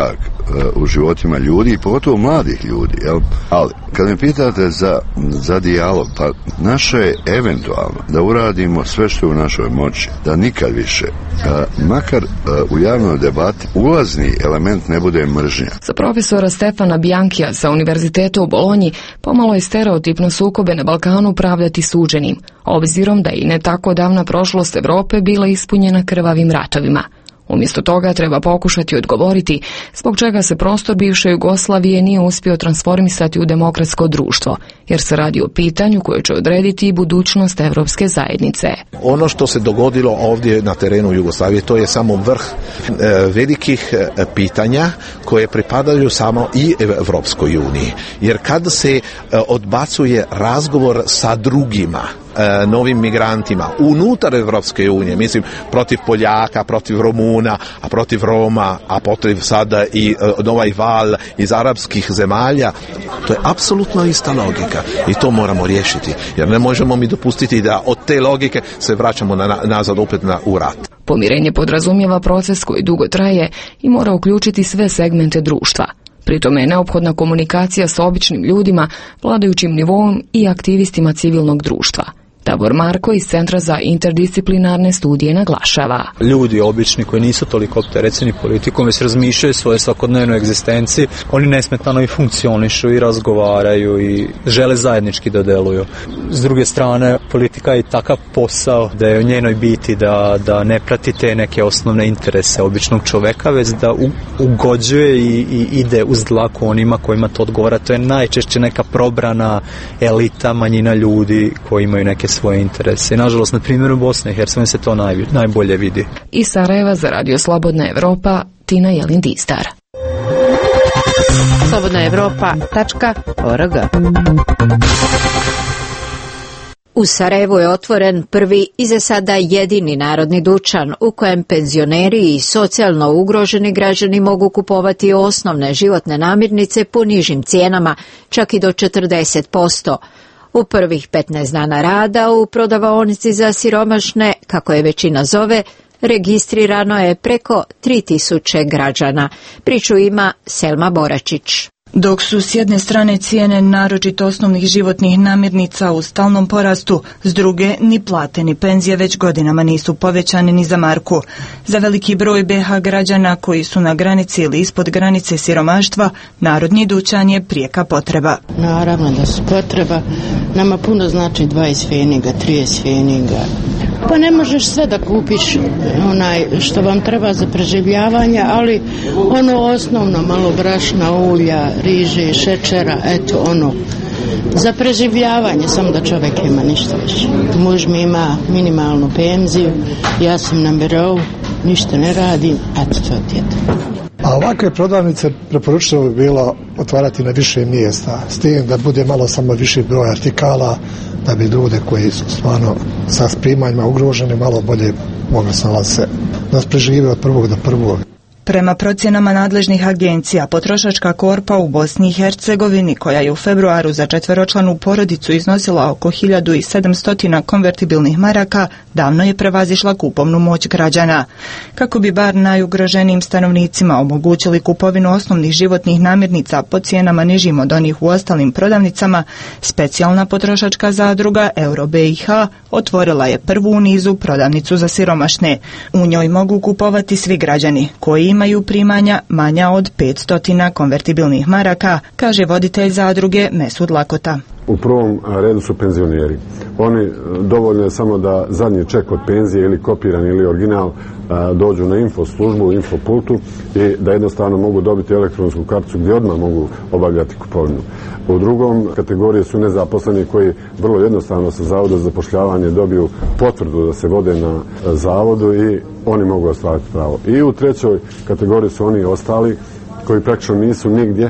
u životima ljudi i pogotovo mladih ljudi, jel? Ali kad me pitate za, za dijalog, pa naše je eventualno da uradimo sve što je u našoj moći, da nikad više, a, makar a, u javnoj debati ulazni element ne bude mržnja. Za profesora Stefana Biankija sa Univerziteta u Bolonji pomalo je stereotipno sukobe na Balkanu pravdati suđenim, obzirom da i ne tako davna prošlost Evrope bila ispunjena krvavim ratovima. Umjesto toga treba pokušati odgovoriti zbog čega se prostor bivše Jugoslavije nije uspio transformisati u demokratsko društvo, jer se radi o pitanju koje će odrediti budućnost Evropske zajednice. Ono što se dogodilo ovdje na terenu Jugoslavije, to je samo vrh e, velikih e, pitanja koje pripadaju samo i Evropskoj uniji. Jer kad se e, odbacuje razgovor sa drugima, novim migrantima unutar Evropske unije, mislim protiv Poljaka, protiv Romuna, a protiv Roma, a protiv sada i ovaj val iz arapskih zemalja, to je apsolutno ista logika i to moramo riješiti, jer ne možemo mi dopustiti da od te logike se vraćamo na, nazad opet na u rat. Pomirenje podrazumijeva proces koji dugo traje i mora uključiti sve segmente društva. Pri tome je neophodna komunikacija s običnim ljudima, vladajućim nivoom i aktivistima civilnog društva. Davor Marko iz Centra za interdisciplinarne studije naglašava. Ljudi obični koji nisu toliko opterećeni politikom, već razmišljaju svoje svakodnevnoj egzistenciji, oni nesmetano i funkcionišu i razgovaraju i žele zajednički da deluju. S druge strane, politika je takav posao da je u njenoj biti da, da ne prati te neke osnovne interese običnog čoveka, već da u, ugođuje i, i ide uz dlaku onima kojima to odgovara. To je najčešće neka probrana elita, manjina ljudi koji imaju neke svoje interese. I nažalost, na primjeru Bosne i Hercegovine se to naj, najbolje vidi. Iz Sarajeva za Radio Slobodna Evropa, Tina Jelin-Distar. slobodna evropa tačka org. U Sarajevu je otvoren prvi i za sada jedini narodni dućan u kojem penzioneri i socijalno ugroženi građani mogu kupovati osnovne životne namirnice po nižim cijenama, čak i do četrdeset posto. U prvih petnaest dana rada u prodavaonici za siromašne, kako je većina zove, registrirano je preko tri tisuće građana. Priču ima Selma Boračić. Dok su s jedne strane cijene naročito osnovnih životnih namirnica u stalnom porastu, s druge ni plate ni penzije već godinama nisu povećane ni za marku. Za veliki broj be ha građana koji su na granici ili ispod granice siromaštva, narodni dućan je prijeka potreba. Naravno da su potreba. Nama puno znači dvadeset feninga, trideset feninga. Pa ne možeš sve da kupiš onaj što vam treba za preživljavanje, ali ono osnovno, malo brašna, ulja, riže, šećera, eto ono, za preživljavanje, samo da čovjek ima ništa više. Muž mi ima minimalnu penziju, ja sam na birou, ništa ne radim, eto to ti je to. A ovakve prodavnice preporučeno bi bilo otvarati na više mjesta, s tim da bude malo samo više broj artikala, da bi ljude koji su stvarno sa primanjima ugroženi malo bolje mogli snalaziti se, da prežive od prvog do prvog. Prema procjenama nadležnih agencija, potrošačka korpa u Bosni i Hercegovini, koja je u februaru za četveročlanu porodicu iznosila oko hiljadu sedamsto konvertibilnih maraka, davno je prevazišla kupovnu moć građana. Kako bi bar najugroženijim stanovnicima omogućili kupovinu osnovnih životnih namirnica po cijenama nižim od onih u ostalim prodavnicama, specijalna potrošačka zadruga Euro be i ha otvorila je prvu u nizu prodavnicu za siromašne. U njoj mogu kupovati svi građani koji imaju primanja manja od petsto konvertibilnih maraka, kaže voditelj zadruge Mesud Lakota. U prvom redu su penzioneri. Oni dovoljno je samo da zadnji ček od penzije ili kopiran ili original dođu na info službu, info pultu i da jednostavno mogu dobiti elektronsku karticu gdje odmah mogu obavljati kupovinu. U drugom kategoriji su nezaposleni koji vrlo jednostavno sa Zavoda za zapošljavanje dobiju potvrdu da se vode na zavodu i oni mogu ostvariti pravo. I u trećoj kategoriji su oni ostali koji praktično nisu nigdje,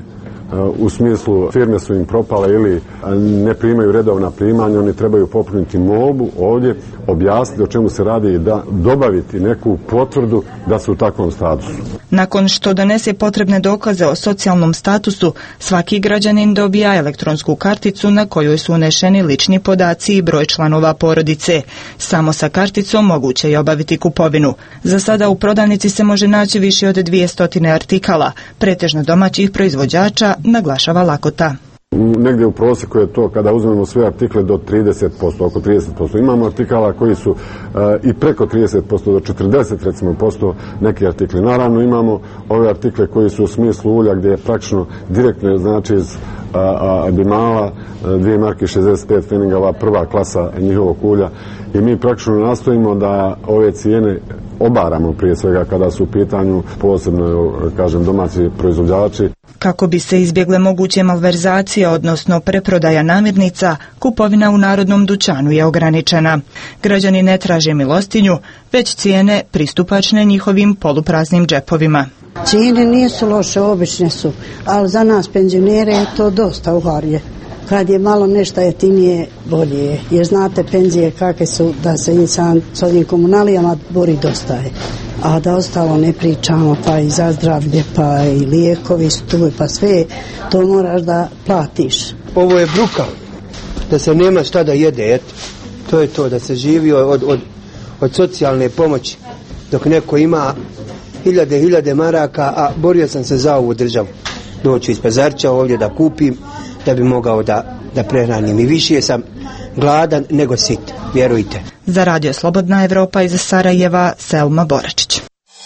u smislu firme su im propale ili ne primaju redovna primanja, oni trebaju popuniti molbu ovdje, objasniti o čemu se radi i da dobaviti neku potvrdu da su u takvom statusu. Nakon što donese potrebne dokaze o socijalnom statusu, svaki građanin dobija elektronsku karticu na kojoj su unešeni lični podaci i broj članova porodice. Samo sa karticom moguće je obaviti kupovinu. Za sada u prodavnici se može naći više od dvjesto artikala, pretežno domaćih proizvođača, naglašava Lakota. Negdje u prosjeku je to kada uzmemo sve artikle do trideset posto, oko trideset posto. Imamo artikala koji su uh, i preko trideset posto, do četrdeset recimo posto neki artikli. Naravno imamo ove artikle koji su u smislu ulja gdje je praktično direktno znači iz uh, Bimala, uh, dvije marke šezdeset pet feninga, ova prva klasa njihovog ulja i mi praktično nastojimo da ove cijene obaramo prije svega kada su u pitanju posebno, kažem, domaći proizvođači. Kako bi se izbjegle moguće malverzacije, odnosno preprodaja namirnica, kupovina u narodnom dućanu je ograničena. Građani ne traže milostinju, već cijene pristupačne njihovim polupraznim džepovima. Cijene nisu loše, obične su, ali za nas penzionere je to dosta uharje. Kad je malo nešto jeftinije, bolje je. Jer znate penzije kakve su, da se insan s ovim komunalijama bori dosta je. A da ostalo ne pričamo, pa i za zdravlje, pa i lijekovi su tu, pa sve, to moraš da platiš. Ovo je bruka, da se nema šta da jede, eto. To je to, da se živi od, od, od socijalne pomoći. Dok neko ima hiljade, hiljade maraka, a borio sam se za ovu državu. Doću iz Pazarča ovdje da kupim, da bi mogao da, da prehranim. I više sam gladan nego sit, vjerujte. Za Radio Slobodna Evropa iz Sarajeva, Selma Boračić.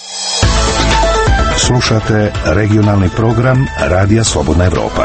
Slušate regionalni program Radija Slobodna Evropa.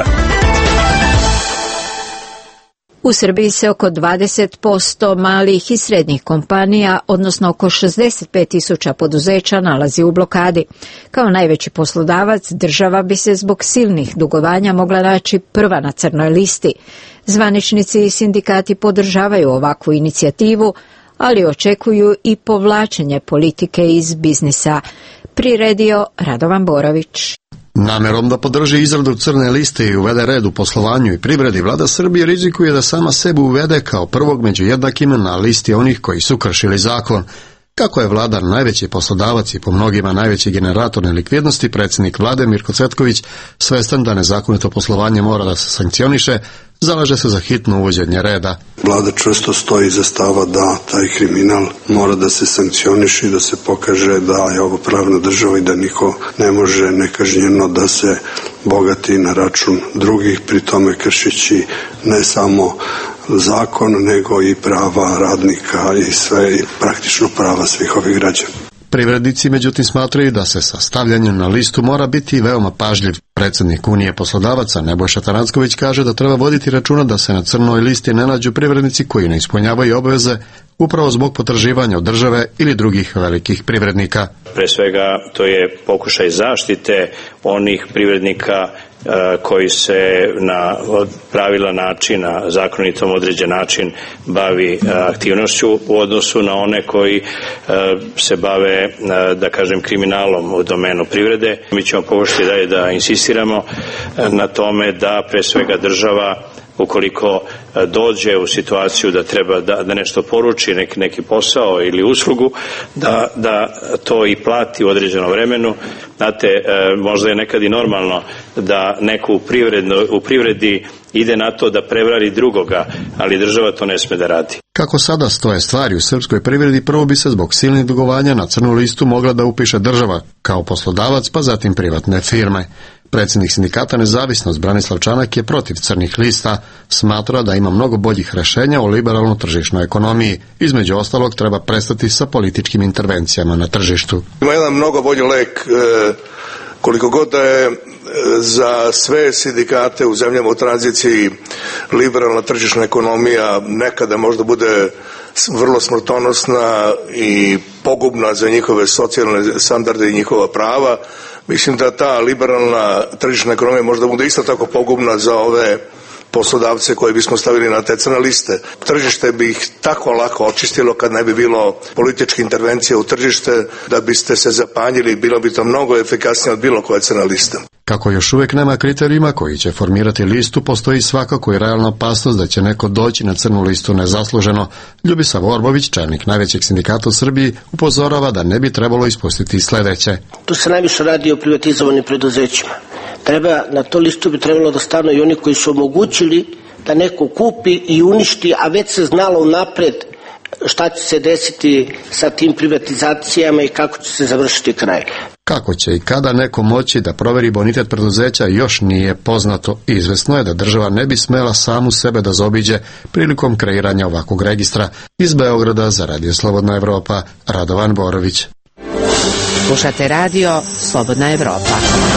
U Srbiji se oko dvadeset posto malih i srednjih kompanija, odnosno oko šezdeset pet tisuća poduzeća, nalazi u blokadi. Kao najveći poslodavac, država bi se zbog silnih dugovanja mogla naći prva na crnoj listi. Zvaničnici i sindikati podržavaju ovakvu inicijativu, ali očekuju i povlačenje politike iz biznisa. Priredio Radovan Borović. Namerom da podrži izradu crne liste i uvede red u poslovanju i privredi, vlada Srbije rizikuje da sama sebe uvede kao prvog među jednakima na listi onih koji su kršili zakon. Kako je vladar najveći poslodavac i po mnogima najveći generator nelikvidnosti, predsjednik vlade Mirko Cvetković, svestan da nezakonito poslovanje mora da se sankcioniše, zalaže se za hitno uvođenje reda. Vlada čvrsto stoji iza stava da taj kriminal mora da se sankcioniše i da se pokaže da je ovo pravna država i da niko ne može nekažnjeno da se bogati na račun drugih, pri tome kršeći ne samo zakon, nego i prava radnika i sve, i praktično prava svih ovih građana. Privrednici međutim smatraju da se sa stavljanjem na listu mora biti veoma pažljiv. Predsjednik Unije poslodavaca Nebojša Taransković kaže da treba voditi računa da se na crnoj listi ne nađu privrednici koji ne ispunjavaju obveze upravo zbog potraživanja od države ili drugih velikih privrednika. Pre svega to je pokušaj zaštite onih privrednika koji se na pravilan način, na zakonitom određen način bavi aktivnošću u odnosu na one koji se bave, da kažem, kriminalom u domenu privrede. Mi ćemo pokušati dalje da insistiramo na tome da pre svega država, ukoliko dođe u situaciju da treba da, da nešto poruči, neki, neki posao ili uslugu, da, da to i plati u određenom vremenu. Znate, možda je nekad i normalno da neko u, u privredi ide na to da prevari drugoga, ali država to ne sme da radi. Kako sada stoje stvari u srpskoj privredi, prvo bi se zbog silnih dugovanja na crnu listu mogla da upiše država kao poslodavac, pa zatim privatne firme. Predsjednik sindikata Nezavisnost Branislav Čanak je protiv crnih lista, smatra da ima mnogo boljih rešenja o liberalnoj tržišnoj ekonomiji. Između ostalog treba prestati sa političkim intervencijama na tržištu. Ima jedan mnogo bolji lek, koliko god da je za sve sindikate u zemljama u tranziciji liberalna tržišna ekonomija nekada možda bude vrlo smrtonosna i pogubna za njihove socijalne standarde i njihova prava. Mislim da ta liberalna tržišna ekonomija možda bude isto tako pogubna za ove poslodavce koje bismo stavili na te crne liste. Tržište bi ih tako lako očistilo kad ne bi bilo političke intervencije u tržište, da biste se zapanjili, bilo bi to mnogo efikasnije od bilo koje crne liste. Kako još uvijek nema kriterijuma koji će formirati listu, postoji svakako i realna opasnost da će neko doći na crnu listu nezasluženo. Ljubisav Orbović, čelnik najvećeg sindikata u Srbiji, upozorava da ne bi trebalo ispustiti sljedeće. Tu se najviše radi o privatizovanim preduzećima. Treba, na to listu bi trebalo da stanu i oni koji su omogućili da neko kupi i uništi, a već se znalo unapred šta će se desiti sa tim privatizacijama i kako će se završiti kraj. Kako će i kada neko moći da proveri bonitet preduzeća još nije poznato. Izvesno je da država ne bi smela samu sebe da zaobiđe prilikom kreiranja ovakvog registra. Iz Beograda za Radio Slobodna Evropa, Radovan Borović. Slušate radio Slobodna Evropa.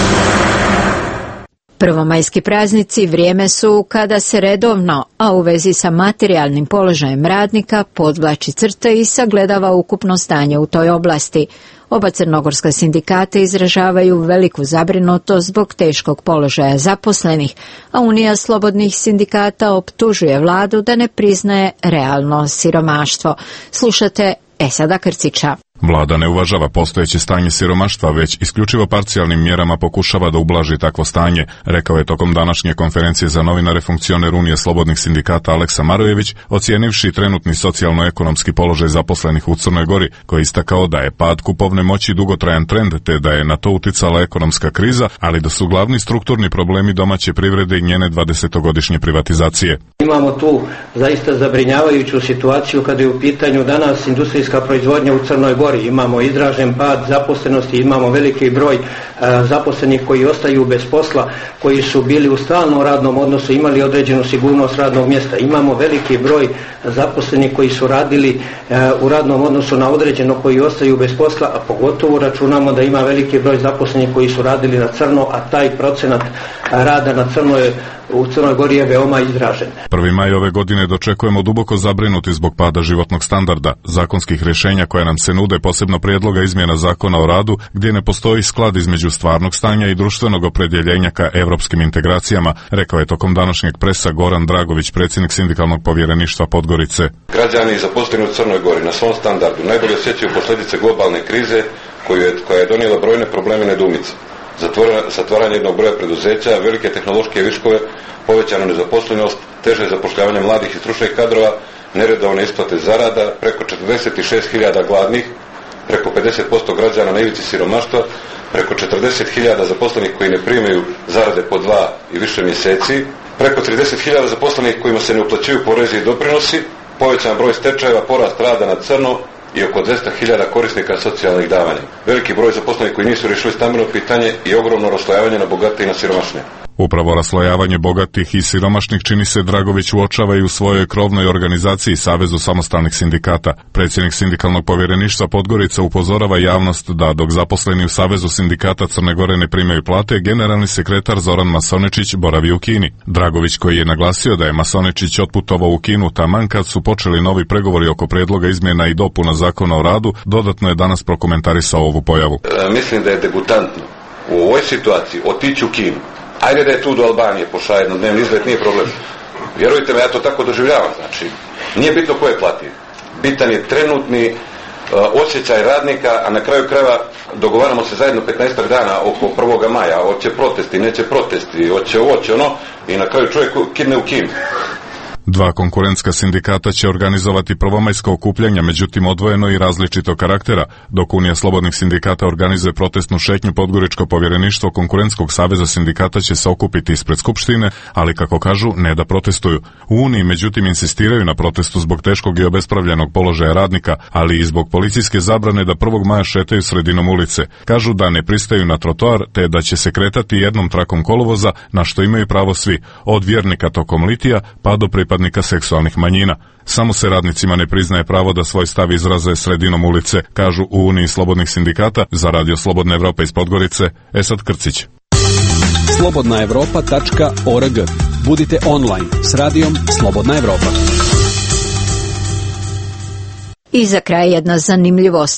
Prvomajski praznici vrijeme su kada se redovno, a u vezi sa materijalnim položajem radnika, podvlači crta i sagledava ukupno stanje u toj oblasti. Oba crnogorska sindikata izražavaju veliku zabrinutost zbog teškog položaja zaposlenih, a Unija slobodnih sindikata optužuje vladu da ne priznaje realno siromaštvo. Slušate Esada Krcića. Vlada ne uvažava postojeće stanje siromaštva, već isključivo parcijalnim mjerama pokušava da ublaži takvo stanje, rekao je tokom današnje konferencije za novinare funkcioner Unije slobodnih sindikata Aleksa Marojević, ocijenivši trenutni socijalno-ekonomski položaj zaposlenih u Crnoj Gori, koji je istakao da je pad kupovne moći dugotrajan trend, te da je na to uticala ekonomska kriza, ali da su glavni strukturni problemi domaće privrede i njene dvadesetogodišnje privatizacije. Imamo tu zaista zabrinjavajuću situaciju kada je u pitanju danas industrijska proizvodnja u Crnoj Gori. Imamo izražen pad zaposlenosti, imamo veliki broj a, zaposlenih koji ostaju bez posla, koji su bili u stalnom radnom odnosu, imali određenu sigurnost radnog mjesta. Imamo veliki broj zaposlenih koji su radili a, u radnom odnosu na određeno, koji ostaju bez posla, a pogotovo računamo da ima veliki broj zaposlenih koji su radili na crno, a taj procenat rada na crno je u Crnoj Gori je veoma izražen. prvi maj ove godine dočekujemo duboko zabrinuti zbog pada životnog standarda, zakonskih rješenja koja nam se nude, posebno prijedloga izmjena zakona o radu, gdje ne postoji sklad između stvarnog stanja i društvenog opredjeljenja ka evropskim integracijama, rekao je tokom današnjeg presa Goran Dragović, predsjednik sindikalnog povjereništva Podgorice. Građani zaposleni u Crnoj Gori na svom standardu najbolje osjećaju posljedice globalne krize koju je, koja je donijela brojne probleme i nedoumice. Zatvaranje jednog broja preduzeća, velike tehnološke viškove, povećanu nezaposlenost, teže zapošljavanje mladih i stručnih kadrova, neredovne isplate zarada, preko četrdeset šest hiljada gladnih, preko pedeset posto građana na ivici siromaštva, preko četrdeset hiljada zaposlenih koji ne primaju zarade po dva i više mjeseci, preko trideset hiljada zaposlenih kojima se ne uplaćuju porezi i doprinosi, povećan broj stečajeva, porast rada na crno i oko dvjesto hiljada korisnika socijalnih davanja. Veliki broj zaposlenih koji nisu riješili stambeno pitanje i ogromno raslojavanje na bogate i na siromašne. Upravo raslojavanje bogatih i siromašnih, čini se, Dragović uočava i u svojoj krovnoj organizaciji Savezu samostalnih sindikata. Predsjednik sindikalnog povjereništva Podgorica upozorava javnost da dok zaposleni u Savezu sindikata Crne Gore ne primaju plate, generalni sekretar Zoran Masonečić boravi u Kini. Dragović, koji je naglasio da je Masonečić otputovao u Kinu taman kad su počeli novi pregovori oko prijedloga izmjena i dopuna zakona o radu, dodatno je danas prokomentarisao ovu pojavu. E, mislim da je degutantno u ovoj situaciji otići u Kinu. Ajde da je tu do Albanije pošla jednodnevni izlet, nije problem. Vjerujte me, ja to tako doživljavam. Znači, nije bitno ko je plati. Bitan je trenutni uh, osjećaj radnika, a na kraju krajeva dogovaramo se zajedno petnaestak dana oko prvoga maja. Hoće protesti, neće protesti, hoće ovo, hoće ono, i na kraju čovjek kidne u Kinu. Dva konkurentska sindikata će organizovati prvomajska okupljanja, međutim odvojeno i različitog karaktera, dok Unija slobodnih sindikata organizuje protestnu šetnju. Podgoričko povjereništvo Konkurentskog saveza sindikata će se okupiti ispred Skupštine, ali kako kažu, ne da protestuju. U Uniji međutim insistiraju na protestu zbog teškog i obespravljenog položaja radnika, ali i zbog policijske zabrane da prvog maja šetaju sredinom ulice. Kažu da ne pristaju na trotoar, te da će se kretati jednom trakom kolovoza, na što imaju pravo svi, od vjernika tokom litija pa do pripadnika seksualnih manjina. Samo se radnicima ne priznaje pravo da svoj stav izraze sredinom ulice, kažu u Uniji slobodnih sindikata. Za Radio Slobodna Evropa iz Podgorice, Esad Krcić. slobodna evropa tačka org. Budite online s radijom Slobodna Evropa. I za kraj jedna zanimljivost.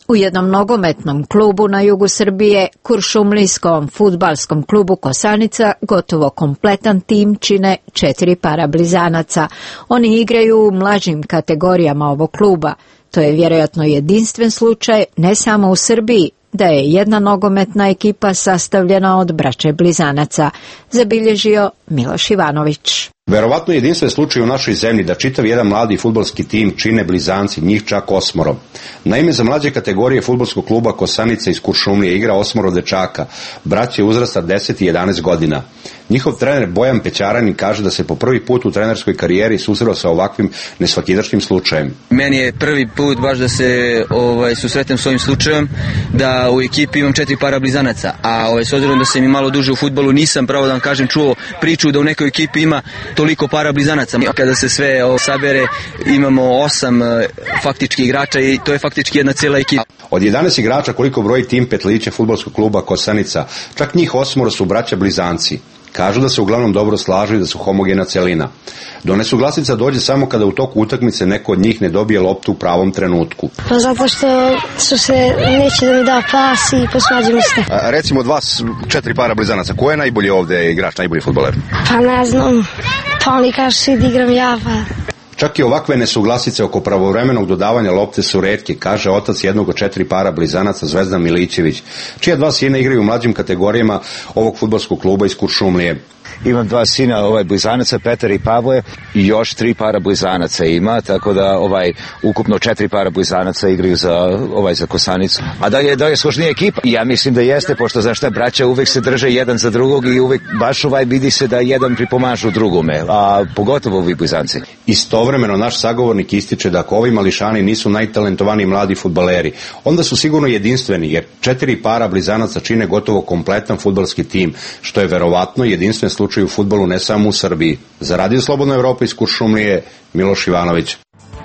U jednom nogometnom klubu na jugu Srbije, Kuršumlijskom fudbalskom klubu Kosanica, gotovo kompletan tim čine četiri parablizanaca. Oni igraju u mlađim kategorijama ovog kluba. To je vjerojatno jedinstven slučaj ne samo u Srbiji, da je jedna nogometna ekipa sastavljena od braće blizanaca, zabilježio Miloš Ivanović. Verovatno je jedinstven slučaj u našoj zemlji da čitav jedan mladi fudbalski tim čine blizanci, njih čak osmoro. Naime, za mlađe kategorije fudbalskog kluba Kosanica iz Kuršumlije igra osmoro dečaka, braće uzrasta deset i jedanaest godina. Njihov trener Bojan Pećaranin kaže da se po prvi put u trenerskoj karijeri susreo sa ovakvim nesvakidašnjim slučajem. Meni je prvi put baš da se ovaj, susretem s ovim slučajem, da u ekipi imam četiri para blizanaca, a ovaj, s obzirom da sam i malo duže u fudbalu, nisam, pravo da vam kažem, čuo priču da u nekoj ekipi ima toliko para blizanaca. Kada se sve ovo sabere, imamo osam faktički igrača i to je faktički jedna cijela ekipa. Od jedanaest igrača koliko broji tim Petlića fudbalskog kluba Kosanica, čak njih osmoro su braća blizanci. Kažu da se uglavnom dobro slažu i da su homogena celina. Do nesuglasica dođe samo kada u toku utakmice neko od njih ne dobije loptu u pravom trenutku. Pa zato što su se neće da mi da pas i posvađamo se. A, recimo od vas četiri para blizanaca, ko je najbolji ovde igrač, najbolji fudbaler? Pa ne znam, pa oni kažu svi da igram ja, pa... Čak i ovakve nesuglasice oko pravovremenog dodavanja lopte su retke, kaže otac jednog od četiri para blizanaca Zvezdan Milićević, čija dva sina igraju u mlađim kategorijama ovog fudbalskog kluba iz Kuršumlije. Imam dva sina, ovaj blizanaca, Petar i Pavoje, i još tri para blizanaca ima, tako da ovaj ukupno četiri para blizanaca igraju za ovaj za Kosanicu. A da je da je složnija ekipa? Ja mislim da jeste, pošto znaš šta, braća uvek se drže jedan za drugog i uvek baš ovaj vidi se da jedan pripomažu drugome, a pogotovo ovi blizanci. Istovremeno naš sagovornik ističe da ako ovi mališani nisu najtalentovaniji mladi fudbaleri, onda su sigurno jedinstveni, jer četiri para blizanaca čine gotovo kompletan fudbalski tim, što je verovatno jedinstven slučaj u fudbalu ne samo u Srbiji. Za Radio Slobodna Evropa iz Kuršumlije, Miloš Ivanović.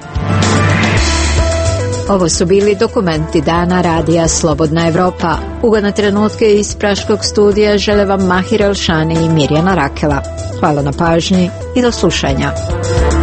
Ovo su bili dokumenti dana Radija Slobodna Evropa. Ugodne trenutke iz Praškog studija žele vam Mahir Elšani i Mirjana Rakela. Hvala na pažnji i do slušanja.